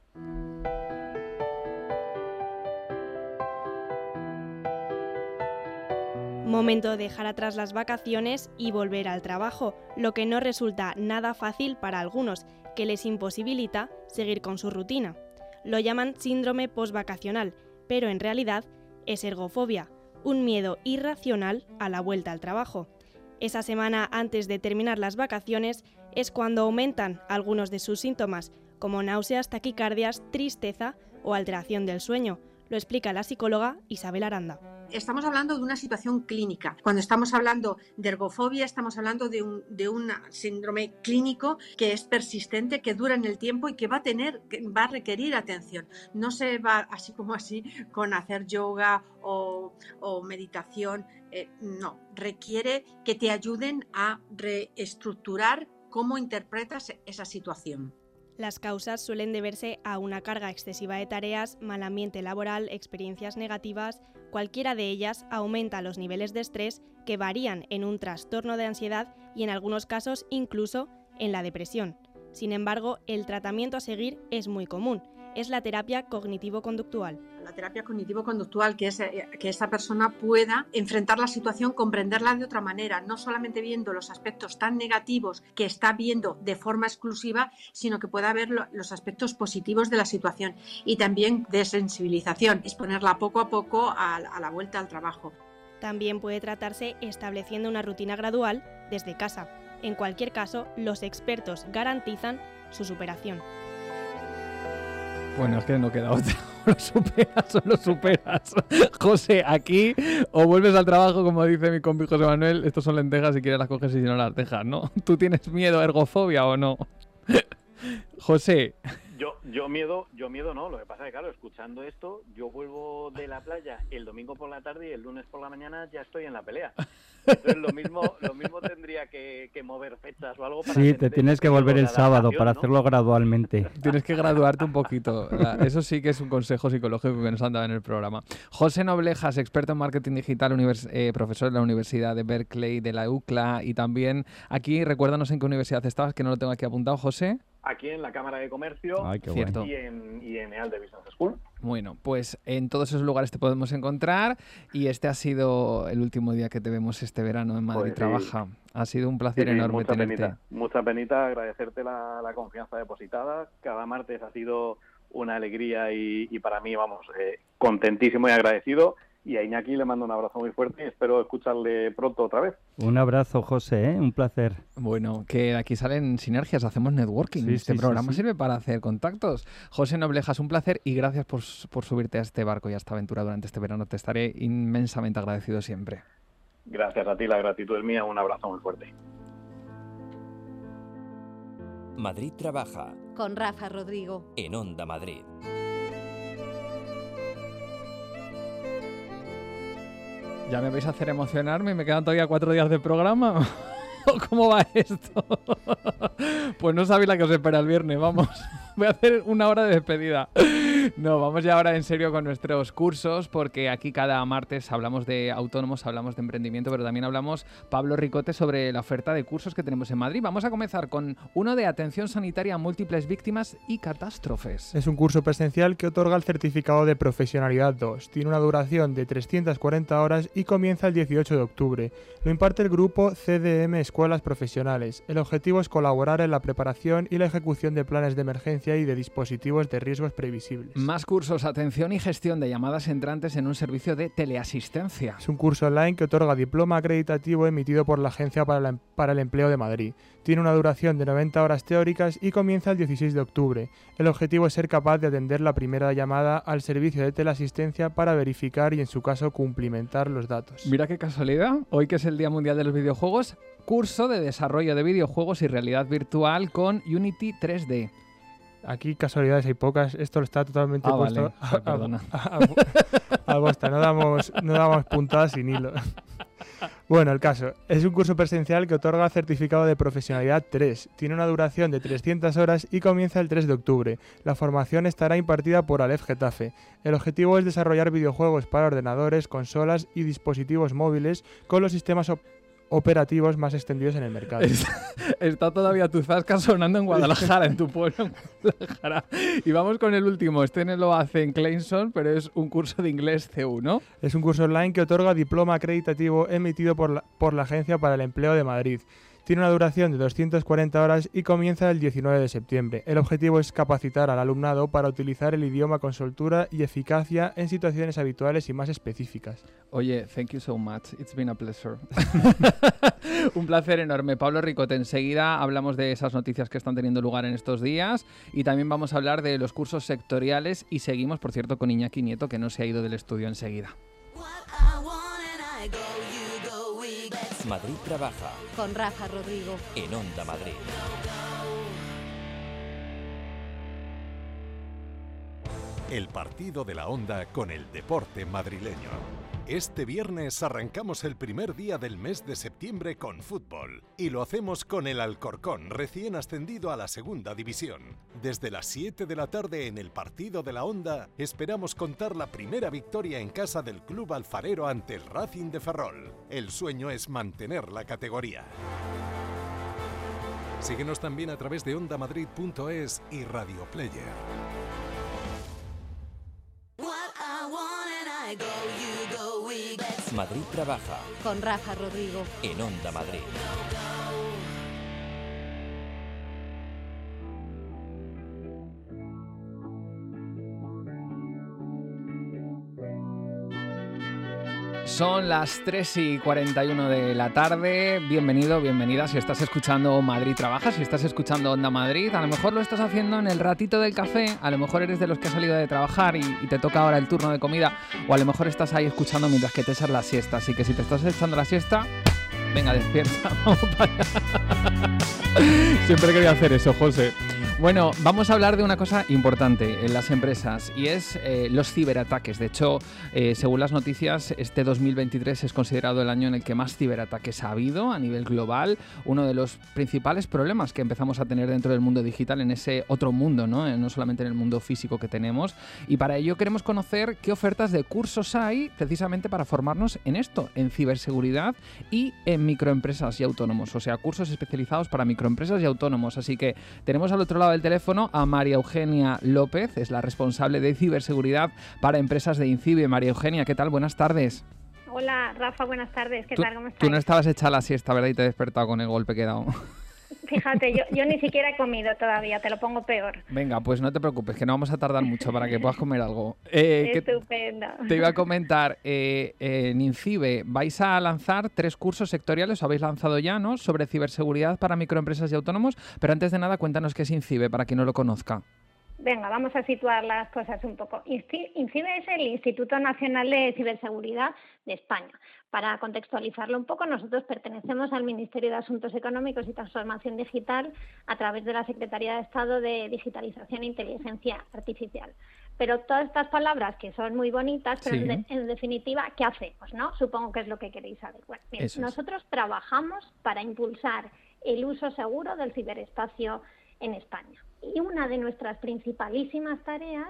Momento de dejar atrás las vacaciones y volver al trabajo, lo que no resulta nada fácil para algunos, que les imposibilita seguir con su rutina. Lo llaman síndrome postvacacional, pero en realidad es ergofobia, un miedo irracional a la vuelta al trabajo. Esa semana antes de terminar las vacaciones es cuando aumentan algunos de sus síntomas, como náuseas, taquicardias, tristeza o alteración del sueño. Lo explica la psicóloga Isabel Aranda. Estamos hablando de una situación clínica. Cuando estamos hablando de ergofobia, estamos hablando de un, de un síndrome clínico que es persistente, que dura en el tiempo y que va a tener, que va a requerir atención. No se va así como así con hacer yoga o, o meditación. Eh, no, requiere que te ayuden a reestructurar cómo interpretas esa situación. Las causas suelen deberse a una carga excesiva de tareas, mal ambiente laboral, experiencias negativas. Cualquiera de ellas aumenta los niveles de estrés que varían en un trastorno de ansiedad y en algunos casos incluso en la depresión. Sin embargo, el tratamiento a seguir es muy común. Es la terapia cognitivo-conductual. La terapia cognitivo-conductual, que es que esa persona pueda enfrentar la situación, comprenderla de otra manera, no solamente viendo los aspectos tan negativos que está viendo de forma exclusiva, sino que pueda ver lo, los aspectos positivos de la situación y también de sensibilización, exponerla poco a poco a, a la vuelta al trabajo. También puede tratarse estableciendo una rutina gradual desde casa. En cualquier caso, los expertos garantizan su superación. Bueno, es que no queda otra. O lo superas o lo superas. José, aquí o vuelves al trabajo, como dice mi compi José Manuel, estos son lentejas, si quieres las coges y si no las dejas, ¿no? ¿Tú tienes miedo, ergofobia o no? José. Yo, yo miedo, yo miedo no, lo que pasa es que claro, escuchando esto, yo vuelvo de la playa el domingo por la tarde y el lunes por la mañana ya estoy en la pelea. Entonces lo mismo, lo mismo tendría que, que mover fechas o algo para... Sí, te tienes que volver el sábado para, ¿no?, hacerlo gradualmente. Tienes que graduarte un poquito. Eso sí que es un consejo psicológico que nos han dado en el programa. José Noblejas, experto en marketing digital, univers- eh, profesor de la Universidad de Berkeley, de la U C L A, y también aquí, recuérdanos en qué universidad estabas, que no lo tengo aquí apuntado, José. Aquí en la Cámara de Comercio. Ay, qué Cierto. bueno. y en, y en EAL de Business School. Bueno, pues en todos esos lugares te podemos encontrar y este ha sido el último día que te vemos este verano en Madrid Pues sí. Trabaja. Ha sido un placer Sí, sí, enorme mucha tenerte. penita, mucha penita, agradecerte la, la confianza depositada. Cada martes ha sido una alegría y, y para mí, vamos, eh, contentísimo y agradecido. Y a Iñaki le mando un abrazo muy fuerte y espero escucharle pronto otra vez. Un abrazo, José, ¿eh? Un placer. Bueno, que aquí salen sinergias, hacemos networking. Sí, este sí, programa sí, sí. sirve para hacer contactos. José Noblejas, un placer y gracias por, por subirte a este barco y a esta aventura durante este verano. Te estaré inmensamente agradecido siempre. Gracias a ti, la gratitud es mía. Un abrazo muy fuerte. Madrid Trabaja Con Rafa Rodrigo. en Onda Madrid. ¿Ya me vais a hacer emocionarme y me quedan todavía cuatro días de programa? ¿Cómo va esto? Pues no sabéis la que os espera el viernes, vamos. Voy a hacer una hora de despedida. No, vamos ya ahora en serio con nuestros cursos, porque aquí cada martes hablamos de autónomos, hablamos de emprendimiento, pero también hablamos, Pablo Ricote, sobre la oferta de cursos que tenemos en Madrid. Vamos a comenzar con uno de atención sanitaria a múltiples víctimas y catástrofes. Es un curso presencial que otorga el certificado de profesionalidad dos. Tiene una duración de trescientas cuarenta horas y comienza el dieciocho de octubre. Lo imparte el grupo C D M Escuelas Profesionales. El objetivo es colaborar en la preparación y la ejecución de planes de emergencia y de dispositivos de riesgos previsibles. Más cursos, atención y gestión de llamadas entrantes en un servicio de teleasistencia. Es un curso online que otorga diploma acreditativo emitido por la Agencia para, la, para el Empleo de Madrid. Tiene una duración de noventa horas teóricas y comienza el dieciséis de octubre. El objetivo es ser capaz de atender la primera llamada al servicio de teleasistencia para verificar y, en su caso, cumplimentar los datos. Mira qué casualidad, hoy que es el Día Mundial de los Videojuegos, curso de desarrollo de videojuegos y realidad virtual con Unity tres D. Aquí casualidades hay pocas, esto está totalmente ah, puesto vale. a, a, a, a, a bosta, no damos, no damos puntadas sin hilo. Bueno, el caso, es un curso presencial que otorga certificado de profesionalidad tres. Tiene una duración de trescientas horas y comienza el tres de octubre. La formación estará impartida por Aleph Getafe. El objetivo es desarrollar videojuegos para ordenadores, consolas y dispositivos móviles con los sistemas operativos operativos más extendidos en el mercado. Está, está todavía tu zasca sonando en Guadalajara, en tu pueblo, en Guadalajara. Y vamos con el último. Este no lo hace en Clemson, pero es un curso de inglés C uno. Es un curso online que otorga diploma acreditativo emitido por la, por la Agencia para el Empleo de Madrid. Tiene una duración de doscientas cuarenta horas y comienza el diecinueve de septiembre. El objetivo es capacitar al alumnado para utilizar el idioma con soltura y eficacia en situaciones habituales y más específicas. Oye, thank you so much. It's been a pleasure. Un placer enorme. Pablo Ricote, enseguida hablamos de esas noticias que están teniendo lugar en estos días y también vamos a hablar de los cursos sectoriales y seguimos, por cierto, con Iñaki Nieto, que no se ha ido del estudio enseguida. Madrid trabaja con Rafa Rodrigo en Onda Madrid. El partido de la Onda con el deporte madrileño. Este viernes arrancamos el primer día del mes de septiembre con fútbol y lo hacemos con el Alcorcón, recién ascendido a la segunda división. Desde las siete de la tarde en el partido de la Onda esperamos contar la primera victoria en casa del club alfarero ante el Racing de Ferrol. El sueño es mantener la categoría. Síguenos también a través de onda madrid punto es y Radio Player. Madrid trabaja con Rafa Rodrigo en Onda Madrid. Son las tres y cuarenta y uno de la tarde. Bienvenido, bienvenida. Si estás escuchando Madrid Trabaja, si estás escuchando Onda Madrid, a lo mejor lo estás haciendo en el ratito del café, a lo mejor eres de los que ha salido de trabajar y, y te toca ahora el turno de comida, o a lo mejor estás ahí escuchando mientras que te echas la siesta. Así que si te estás echando la siesta, venga, despierta. Vamos para allá. Siempre quería hacer eso, José. Bueno, vamos a hablar de una cosa importante en las empresas y es eh, los ciberataques. De hecho, eh, según las noticias, este dos mil veintitrés es considerado el año en el que más ciberataques ha habido a nivel global. Uno de los principales problemas que empezamos a tener dentro del mundo digital, en ese otro mundo, ¿no? Eh, no solamente en el mundo físico que tenemos. Y para ello queremos conocer qué ofertas de cursos hay precisamente para formarnos en esto, en ciberseguridad y en microempresas y autónomos. O sea, cursos especializados para microempresas y autónomos. Así que tenemos al otro lado del teléfono a María Eugenia López, es la responsable de ciberseguridad para empresas de INCIBE. María Eugenia, ¿qué tal? Buenas tardes. Hola, Rafa, buenas tardes. ¿Qué tú, tal? ¿Cómo estás? Tú no estabas hecha la siesta, ¿verdad? Y te he despertado con el golpe que he dado. Fíjate, yo, yo ni siquiera he comido todavía, te lo pongo peor. Venga, pues no te preocupes, que no vamos a tardar mucho para que puedas comer algo. Eh, Estupenda. Te iba a comentar, eh, en INCIBE vais a lanzar tres cursos sectoriales, o habéis lanzado ya, ¿no?, sobre ciberseguridad para microempresas y autónomos, pero antes de nada cuéntanos qué es INCIBE, para quien no lo conozca. Venga, vamos a situar las cosas un poco. INCIBE es el Instituto Nacional de Ciberseguridad de España. Para contextualizarlo un poco, nosotros pertenecemos al Ministerio de Asuntos Económicos y Transformación Digital a través de la Secretaría de Estado de Digitalización e Inteligencia Artificial. Pero todas estas palabras que son muy bonitas, pero sí. en, de, en definitiva, ¿qué hacemos, no? Supongo que es lo que queréis saber. Bueno, bien, nosotros trabajamos para impulsar el uso seguro del ciberespacio en España. Y una de nuestras principalísimas tareas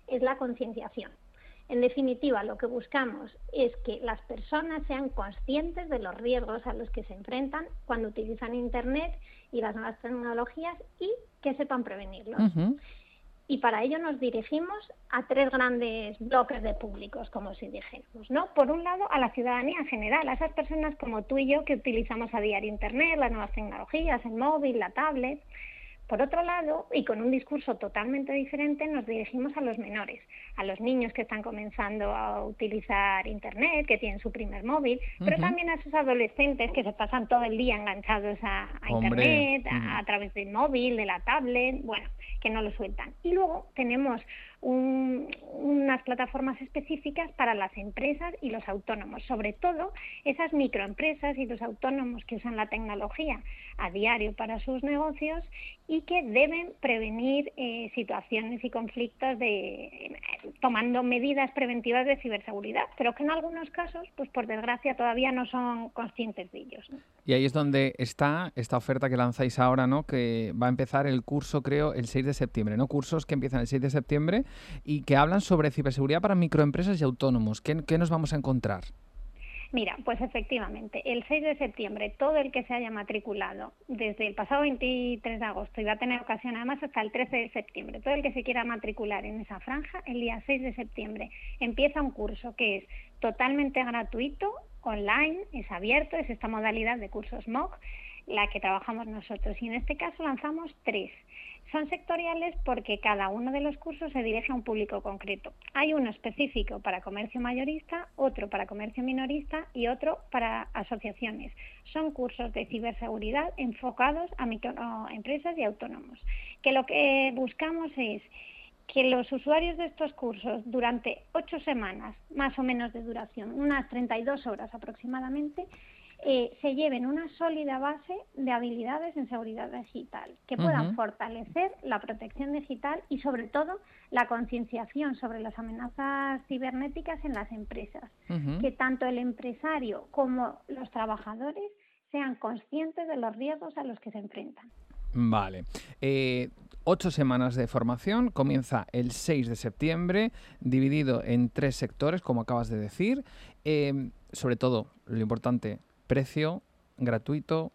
es la concienciación. En definitiva, lo que buscamos es que las personas sean conscientes de los riesgos a los que se enfrentan cuando utilizan Internet y las nuevas tecnologías y que sepan prevenirlos. Uh-huh. Y para ello nos dirigimos a tres grandes bloques de públicos, como si dijéramos, ¿no? Por un lado, a la ciudadanía en general, a esas personas como tú y yo que utilizamos a diario Internet, las nuevas tecnologías, el móvil, la tablet. Por otro lado, y con un discurso totalmente diferente, nos dirigimos a los menores, a los niños que están comenzando a utilizar Internet, que tienen su primer móvil, uh-huh. pero también a esos adolescentes que se pasan todo el día enganchados a, a Internet, a, a través del móvil, de la tablet, bueno, que no lo sueltan. Y luego tenemos un, unas plataformas específicas para las empresas y los autónomos, sobre todo esas microempresas y los autónomos que usan la tecnología a diario para sus negocios y que deben prevenir eh, situaciones y conflictos de eh, tomando medidas preventivas de ciberseguridad, pero que en algunos casos, pues por desgracia, todavía no son conscientes de ellos, ¿no? Y ahí es donde está esta oferta que lanzáis ahora, ¿no? Que va a empezar el curso, creo, el seis de septiembre, ¿no? Cursos que empiezan el seis de septiembre y que hablan sobre ciberseguridad para microempresas y autónomos. ¿Qué, qué nos vamos a encontrar? Mira, pues efectivamente, el seis de septiembre, todo el que se haya matriculado desde el pasado veintitrés de agosto y va a tener ocasión además hasta el trece de septiembre, todo el que se quiera matricular en esa franja, el día seis de septiembre empieza un curso que es totalmente gratuito, online, es abierto, es esta modalidad de cursos M O C, la que trabajamos nosotros. Y en este caso lanzamos tres. Son sectoriales porque cada uno de los cursos se dirige a un público concreto. Hay uno específico para comercio mayorista, otro para comercio minorista y otro para asociaciones. Son cursos de ciberseguridad enfocados a microempresas y autónomos. Que lo que buscamos es que los usuarios de estos cursos durante ocho semanas, más o menos de duración, unas treinta y dos horas aproximadamente, Eh, se lleven una sólida base de habilidades en seguridad digital que puedan uh-huh. fortalecer la protección digital y sobre todo la concienciación sobre las amenazas cibernéticas en las empresas, uh-huh. que tanto el empresario como los trabajadores sean conscientes de los riesgos a los que se enfrentan. Vale. Eh, ocho semanas de formación, comienza el seis de septiembre, dividido en tres sectores, como acabas de decir. Eh, sobre todo, lo importante, precio, gratuito.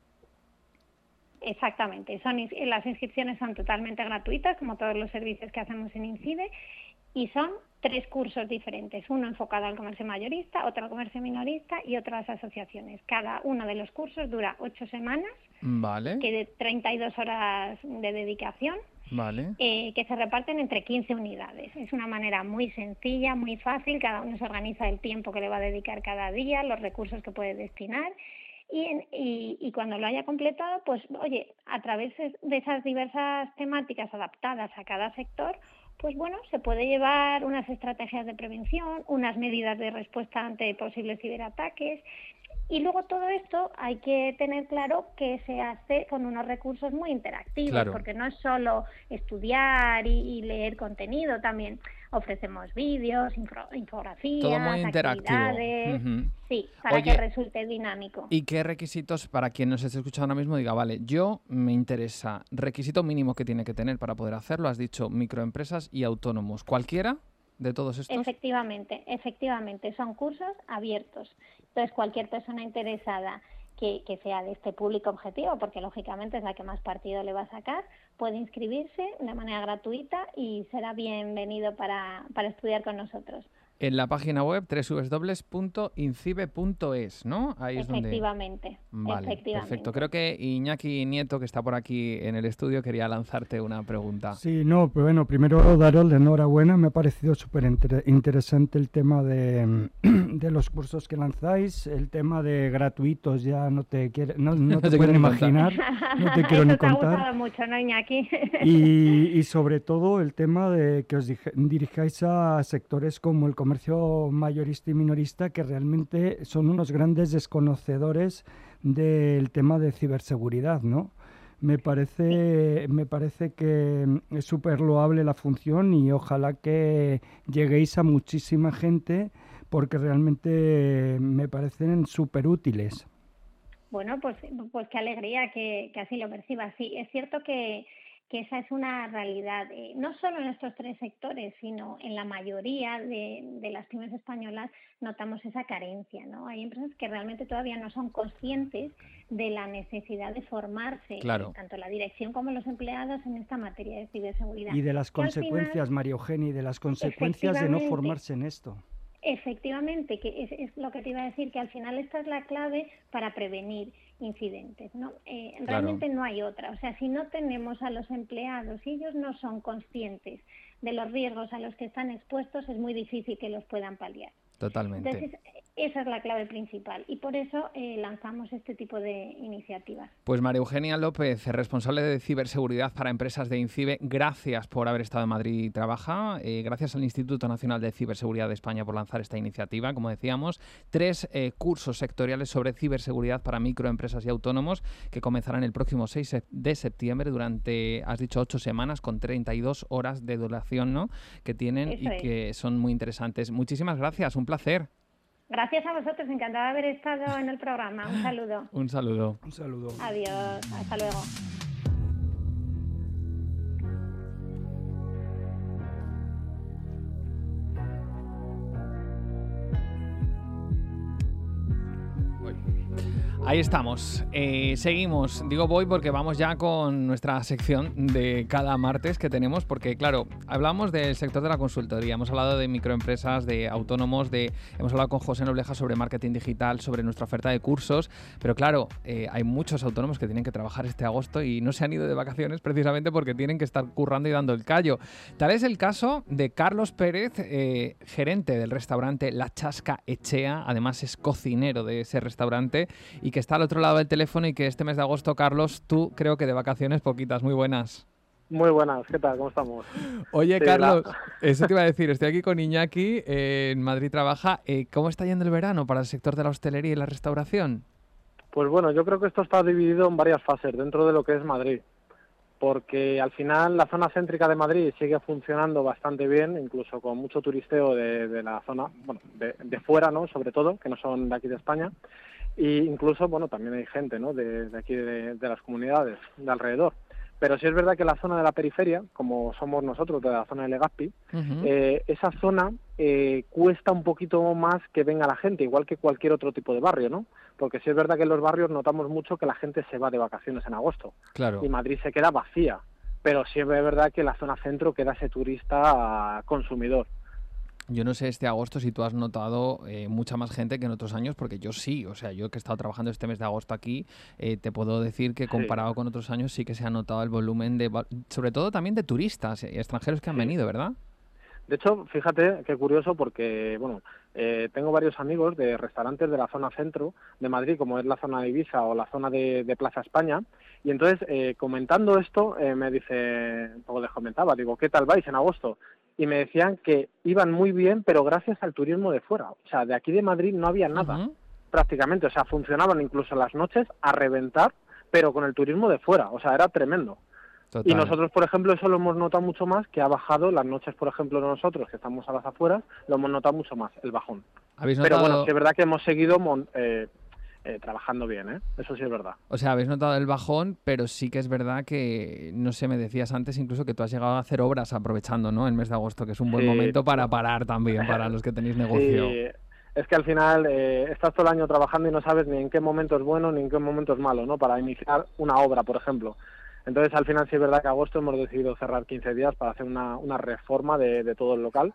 Exactamente. Son, las inscripciones son totalmente gratuitas, como todos los servicios que hacemos en INCIBE, y son tres cursos diferentes, uno enfocado al comercio mayorista, otro al comercio minorista y otro a las asociaciones. Cada uno de los cursos dura ocho semanas, vale. que de treinta y dos horas de dedicación, vale. eh, que se reparten entre quince unidades. Es una manera muy sencilla, muy fácil, cada uno se organiza el tiempo que le va a dedicar cada día, los recursos que puede destinar. Y, en, y, y cuando lo haya completado, pues oye, a través de esas diversas temáticas adaptadas a cada sector, pues bueno, se puede llevar unas estrategias de prevención, unas medidas de respuesta ante posibles ciberataques. Y luego todo esto hay que tener claro que se hace con unos recursos muy interactivos, claro. porque no es solo estudiar y, y leer contenido, también ofrecemos vídeos, info, infografías, todo muy interactivo. actividades, uh-huh. sí, para Oye, que resulte dinámico. ¿Y qué requisitos, para quien nos esté escuchando ahora mismo, diga, vale, yo me interesa, requisito mínimo que tiene que tener para poder hacerlo? Has dicho microempresas y autónomos, ¿cualquiera de todos estos? Efectivamente, efectivamente, son cursos abiertos. Entonces, cualquier persona interesada que, que sea de este público objetivo, porque lógicamente es la que más partido le va a sacar, puede inscribirse de manera gratuita y será bienvenido para, para estudiar con nosotros. En la página web doble u doble u doble u punto incibe punto es, ¿no? Ahí es efectivamente, donde... Vale, efectivamente. Perfecto. Creo que Iñaki Nieto, que está por aquí en el estudio, quería lanzarte una pregunta. Sí, no, pero bueno, primero daros la enhorabuena. Me ha parecido súper inter- interesante el tema de, de los cursos que lanzáis. El tema de gratuitos ya no te quiere, no, no, no te, te pueden imaginar. No te quiero Eso ni te contar. ha gustado mucho, ¿no, Iñaki? Y, y sobre todo el tema de que os dije, dirijáis a sectores como el comercio mayorista y minorista, que realmente son unos grandes desconocedores del tema de ciberseguridad, ¿no? Me parece, me parece que es súper loable la función y ojalá que lleguéis a muchísima gente porque realmente me parecen súper útiles. Bueno, pues, pues qué alegría que, que así lo percibas. Sí, es cierto que que esa es una realidad, eh, no solo en estos tres sectores, sino en la mayoría de, de las pymes españolas notamos esa carencia, ¿no? Hay empresas que realmente todavía no son conscientes de la necesidad de formarse, claro. eh, tanto la dirección como los empleados, en esta materia de ciberseguridad. Y de las que consecuencias, final, María Eugenia, y de las consecuencias de no formarse en esto. Efectivamente, que es, es lo que te iba a decir, que al final esta es la clave para prevenir incidentes, ¿no? Eh, Claro. Realmente no hay otra. O sea, si no tenemos a los empleados y ellos no son conscientes de los riesgos a los que están expuestos, es muy difícil que los puedan paliar. Totalmente. Entonces, esa es la clave principal y por eso eh, lanzamos este tipo de iniciativas. Pues María Eugenia López, responsable de ciberseguridad para empresas de INCIBE, gracias por haber estado en Madrid y Trabaja. Eh, gracias al Instituto Nacional de Ciberseguridad de España por lanzar esta iniciativa. Como decíamos, tres eh, cursos sectoriales sobre ciberseguridad para microempresas y autónomos que comenzarán el próximo seis de septiembre durante, has dicho, ocho semanas con treinta y dos horas de duración, ¿no?, que tienen. Eso y es. Que son muy interesantes. Muchísimas gracias, un placer. Gracias a vosotros, encantada de haber estado en el programa. Un saludo. Un saludo. Un saludo. Adiós, hasta luego. Ahí estamos. Eh, seguimos. Digo voy porque vamos ya con nuestra sección de cada martes que tenemos, porque claro, hablamos del sector de la consultoría, hemos hablado de microempresas, de autónomos, de hemos hablado con José Nobleja sobre marketing digital, sobre nuestra oferta de cursos, pero claro, eh, hay muchos autónomos que tienen que trabajar este agosto y no se han ido de vacaciones precisamente porque tienen que estar currando y dando el callo. Tal es el caso de Carlos Pérez, eh, gerente del restaurante La Chasca Echea, además es cocinero de ese restaurante y que está al otro lado del teléfono y que este mes de agosto, Carlos, tú creo que de vacaciones poquitas. Muy buenas. Muy buenas, ¿qué tal? ¿Cómo estamos? Oye, Sí, Carlos, la... eso te iba a decir, estoy aquí con Iñaki, eh, en Madrid Trabaja. Eh, ¿Cómo está yendo el verano para el sector de la hostelería y la restauración? Pues bueno, yo creo que esto está dividido en varias fases dentro de lo que es Madrid, porque al final la zona céntrica de Madrid sigue funcionando bastante bien, incluso con mucho turisteo de, de la zona, bueno, de, de fuera, ¿no?, sobre todo, que no son de aquí de España. Y incluso, bueno, también hay gente, ¿no?, de, de aquí de, de las comunidades de alrededor. Pero sí es verdad que la zona de la periferia, como somos nosotros de la zona de Legazpi, uh-huh. eh, esa zona eh, cuesta un poquito más que venga la gente, igual que cualquier otro tipo de barrio, ¿no? Porque sí es verdad que en los barrios notamos mucho que la gente se va de vacaciones en agosto. Claro. Y Madrid se queda vacía. Pero sí es verdad que en la zona centro queda ese turista consumidor. Yo no sé este agosto si tú has notado eh, mucha más gente que en otros años, porque yo sí, o sea, yo que he estado trabajando este mes de agosto aquí, eh, te puedo decir que comparado sí. con otros años sí que se ha notado el volumen de, sobre todo también de turistas y extranjeros que han sí. venido, ¿verdad? De hecho, fíjate qué curioso porque, bueno, eh, tengo varios amigos de restaurantes de la zona centro de Madrid, como es la zona de Ibiza o la zona de, de Plaza España, y entonces, eh, comentando esto, eh, me dice, un poco les comentaba, digo, ¿qué tal vais en agosto? Y me decían que iban muy bien, pero gracias al turismo de fuera. O sea, de aquí de Madrid no había nada, uh-huh. prácticamente. O sea, funcionaban incluso las noches a reventar, pero con el turismo de fuera. O sea, era tremendo. Total. Y nosotros, por ejemplo, eso lo hemos notado mucho más, que ha bajado las noches, por ejemplo, nosotros, que estamos a las afueras, lo hemos notado mucho más, el bajón. ¿Habéis pero notado... bueno, sí es verdad que hemos seguido... Eh, Eh, trabajando bien, ¿eh? Eso sí es verdad. O sea, habéis notado el bajón, pero sí que es verdad que, no sé, me decías antes incluso que tú has llegado a hacer obras aprovechando, ¿no?, el mes de agosto, que es un buen sí. momento para parar también, para los que tenéis negocio. Sí, es que al final eh, estás todo el año trabajando y no sabes ni en qué momento es bueno ni en qué momento es malo, ¿no?, para iniciar una obra, por ejemplo. Entonces, al final sí es verdad que agosto hemos decidido cerrar quince días para hacer una, una reforma de, de todo el local.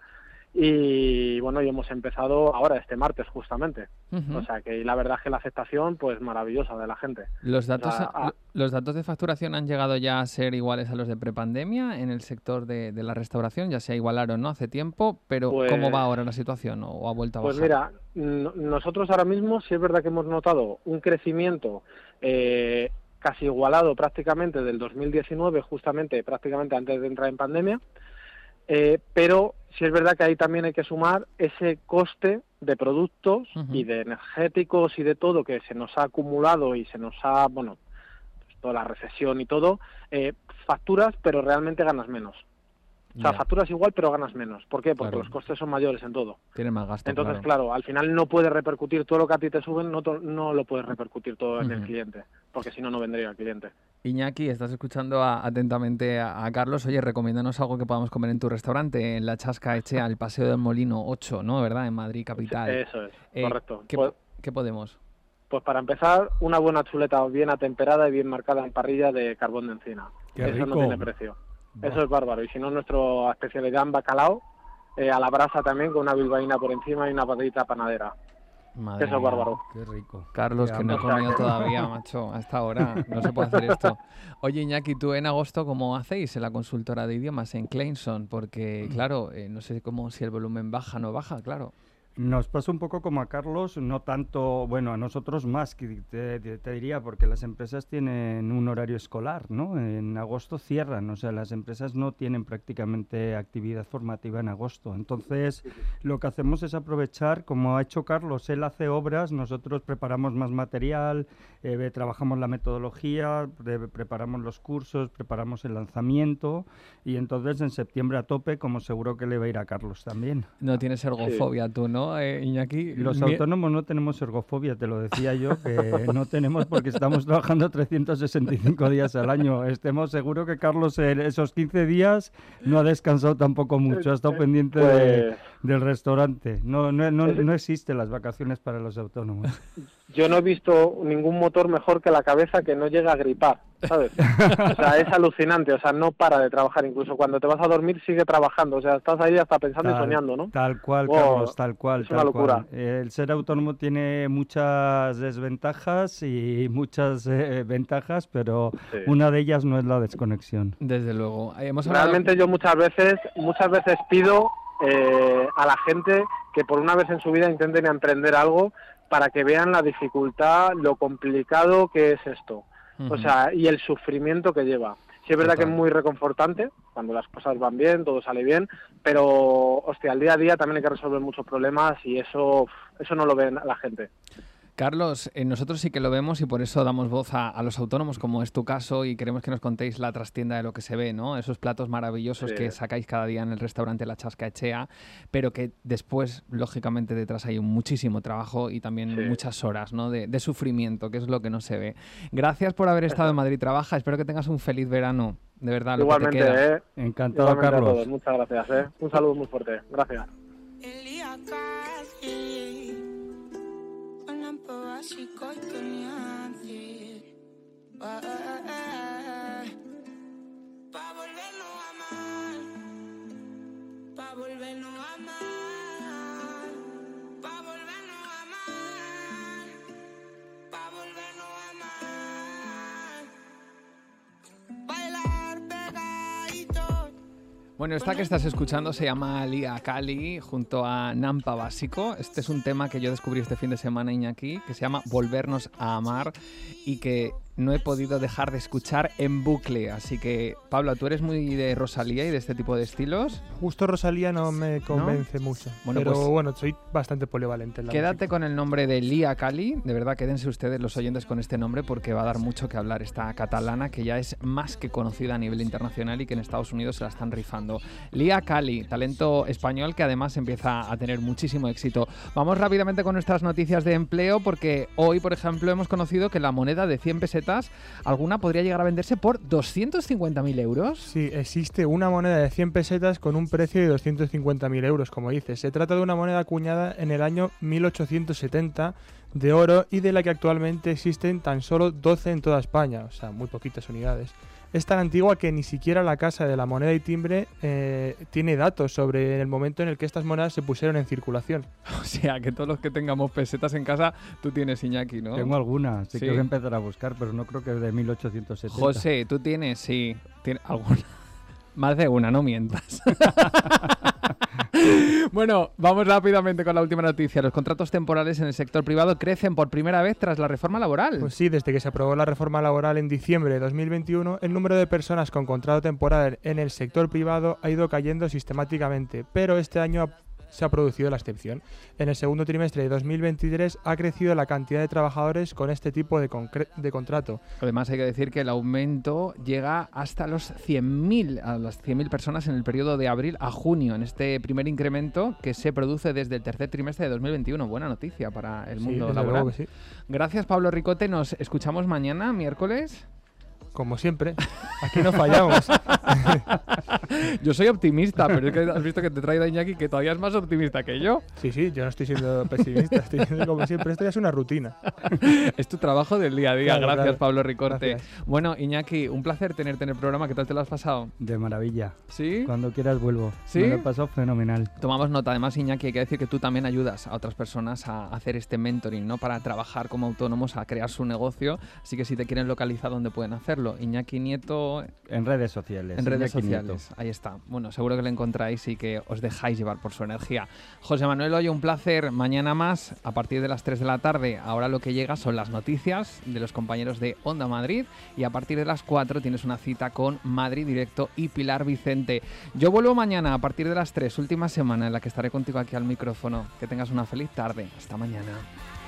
Y bueno, y hemos empezado ahora este martes justamente. Uh-huh. O sea que la verdad es que la aceptación pues maravillosa de la gente. ¿Los datos, o sea, a... ¿Los datos de facturación han llegado ya a ser iguales a los de prepandemia en el sector de, de la restauración? Ya se igualaron, ¿no?, hace tiempo, pero pues, ¿cómo va ahora la situación o ha vuelto a pues bajar? Pues mira, n- nosotros ahora mismo sí es verdad que hemos notado un crecimiento eh, casi igualado prácticamente del dos mil diecinueve, justamente prácticamente antes de entrar en pandemia. Eh, pero sí es verdad que ahí también hay que sumar ese coste de productos uh-huh. y de energéticos y de todo que se nos ha acumulado y se nos ha, bueno, pues toda la recesión y todo, eh, facturas, pero realmente ganas menos. O sea, Ya. facturas igual, pero ganas menos. ¿Por qué? Porque Claro. los costes son mayores en todo. Tienes más gasto. Entonces, claro. claro, al final no puedes repercutir todo lo que a ti te suben, no, to- no lo puedes repercutir todo en el Ujú. cliente, porque si no, no vendría el cliente. Iñaki, estás escuchando a- atentamente a, a Carlos. Oye, recomiéndanos algo que podamos comer en tu restaurante, en la Chasca Echea, el Paseo del Molino ocho, ¿no? ¿Verdad? En Madrid, capital. Eso es, Eh, correcto. ¿qué, Pues, ¿Qué podemos? pues para empezar, una buena chuleta bien atemperada y bien marcada en parrilla de carbón de encina. Qué Eso no rico. tiene precio. Eso es bárbaro. Y si no, nuestra especialidad en bacalao, eh, a la brasa también, con una bilbaína por encima y una patadita panadera. Madre Eso es mía. bárbaro. Qué rico. Carlos, Qué que no he hambre. O sea, comido que- todavía, macho, a esta hora. No se puede hacer esto. Oye, Iñaki, ¿tú en agosto cómo hacéis en la consultora de idiomas en Clemson? Porque, claro, eh, no sé cómo si el volumen baja o no baja, claro. Nos pasa un poco como a Carlos, no tanto, bueno, a nosotros más, que te, te- te diría, porque las empresas tienen un horario escolar, ¿no? En agosto cierran, o sea, las empresas no tienen prácticamente actividad formativa en agosto. Entonces, lo que hacemos es aprovechar, como ha hecho Carlos, él hace obras, nosotros preparamos más material, eh, ve- trabajamos la metodología, pre- preparamos los cursos, preparamos el lanzamiento, y entonces en septiembre a tope, como seguro que le va a ir a Carlos también. No tienes ergofobia tú, ¿no, eh, Iñaki? Los Mi- autónomos no tenemos ergofobia, te lo decía yo, que no tenemos porque estamos trabajando trescientos sesenta y cinco días al año. Estemos seguros que Carlos en esos quince días no ha descansado tampoco mucho, ha estado pendiente de- Pues- del restaurante. No, no, no, no existen las vacaciones para los autónomos. Yo no he visto ningún motor mejor que la cabeza que no llega a gripar, ¿sabes? O sea, es alucinante, o sea, no para de trabajar, incluso cuando te vas a dormir sigue trabajando, o sea, estás ahí hasta pensando y Tal- soñando, ¿no? Tal cual, Oh, Carlos, tal cual. es una tal locura. cual. El ser autónomo tiene muchas desventajas y muchas eh, ventajas, pero Sí. una de ellas no es la desconexión. Desde luego. Eh, Hemos hablado... Realmente yo muchas veces, muchas veces pido eh, a la gente que por una vez en su vida intenten emprender algo para que vean la dificultad, lo complicado que es esto. Ujú. O sea, y el sufrimiento que lleva. Sí es verdad que Total. es muy reconfortante cuando las cosas van bien, todo sale bien, pero, hostia, al día a día también hay que resolver muchos problemas y eso, eso no lo ve la gente. Carlos, eh, nosotros sí que lo vemos y por eso damos voz a, a los autónomos, como es tu caso, y queremos que nos contéis la trastienda de lo que se ve, ¿no? Esos platos maravillosos Sí. que sacáis cada día en el restaurante La Chasca Echea, pero que después, lógicamente, detrás hay un muchísimo trabajo y también Sí. muchas horas, ¿no? De, de sufrimiento, que es lo que no se ve. Gracias por haber estado en Madrid Trabaja. Espero que tengas un feliz verano, de verdad, lo que te Igualmente, queda. ¿eh? Encantado, Igualmente a Carlos. todos. Muchas gracias, ¿eh? Un saludo muy fuerte. Gracias. básico y toniante. Pa volvernos a amar, pa volvernos a amar, pa volvernos a amar, pa volvernos a amar. Bailar pegadito. Bueno, esta que estás escuchando se llama Lia Kali junto a Nampa Básico. Este es un tema que yo descubrí este fin de semana, Iñaki, que se llama Volvernos a Amar y que no he podido dejar de escuchar en bucle. Así que, Pablo, ¿tú eres muy de Rosalía y de este tipo de estilos? Justo Rosalía no me convence mucho, Bueno, pero pues- bueno, soy bastante polivalente en la Quédate con el nombre de Lia Kali. De verdad, quédense ustedes los oyentes con este nombre porque va a dar mucho que hablar esta catalana que ya es más que conocida a nivel internacional y que en Estados Unidos se la están rifando. Lia Kali, talento español que además empieza a tener muchísimo éxito. Vamos rápidamente con nuestras noticias de empleo porque hoy, por ejemplo, hemos conocido que la moneda de cien pesetas, alguna podría llegar a venderse por doscientos cincuenta mil euros. Sí, existe una moneda de cien pesetas con un precio de doscientos cincuenta mil euros, como dices. Se trata de una moneda acuñada en el año mil ochocientos setenta de oro y de la que actualmente existen tan solo doce en toda España, o sea, muy poquitas unidades. Es tan antigua que ni siquiera la Casa de la Moneda y Timbre eh, tiene datos sobre el momento en el que estas monedas se pusieron en circulación. O sea, que todos los que tengamos pesetas en casa, tú tienes, Iñaki, ¿no? Tengo alguna, así Sí. que voy a empezar a buscar, pero no creo que es de mil ochocientos setenta. José, tú tienes, sí, tiene alguna. Más de una, no mientas. Bueno, vamos rápidamente con la última noticia. Los contratos temporales en el sector privado crecen por primera vez tras la reforma laboral. Pues sí, desde que se aprobó la reforma laboral en diciembre de dos mil veintiuno, el número de personas con contrato temporal en el sector privado ha ido cayendo sistemáticamente, pero este año se ha producido la excepción. En el segundo trimestre de dos mil veintitrés ha crecido la cantidad de trabajadores con este tipo de, de contrato. Además hay que decir que el aumento llega hasta los cien mil, a las cien mil personas en el periodo de abril a junio, en este primer incremento que se produce desde el tercer trimestre de dos mil veintiuno. Buena noticia para el mundo sí, laboral. Sí. Gracias, Pablo Ricote. Nos escuchamos mañana, miércoles. Como siempre, aquí no fallamos. Yo soy optimista, pero es que has visto que te he traído a Iñaki, que todavía es más optimista que yo. Sí, sí, yo no estoy siendo pesimista, estoy diciendo como siempre, esto ya es una rutina. Es tu trabajo del día a día. Claro, Gracias, claro. Pablo Ricorte. Gracias. Bueno, Iñaki, un placer tenerte en el programa. ¿Qué tal te lo has pasado? De maravilla. ¿Sí? Cuando quieras vuelvo. ¿Sí? Me lo he pasado fenomenal. Tomamos nota. Además, Iñaki, hay que decir que tú también ayudas a otras personas a hacer este mentoring, ¿no? Para trabajar como autónomos, a crear su negocio. Así que si te quieren localizar, ¿dónde pueden hacerlo? Iñaki Nieto... En redes sociales. En redes Iñaki sociales. Nieto. Ahí está. Bueno, seguro que le encontráis y que os dejáis llevar por su energía. José Manuel Hoyo, un placer. Mañana más, a partir de las tres de la tarde. Ahora lo que llega son las noticias de los compañeros de Onda Madrid. Y a partir de las cuatro tienes una cita con Madrid Directo y Pilar Vicente. Yo vuelvo mañana a partir de las tres, última semana en la que estaré contigo aquí al micrófono. Que tengas una feliz tarde. Hasta mañana.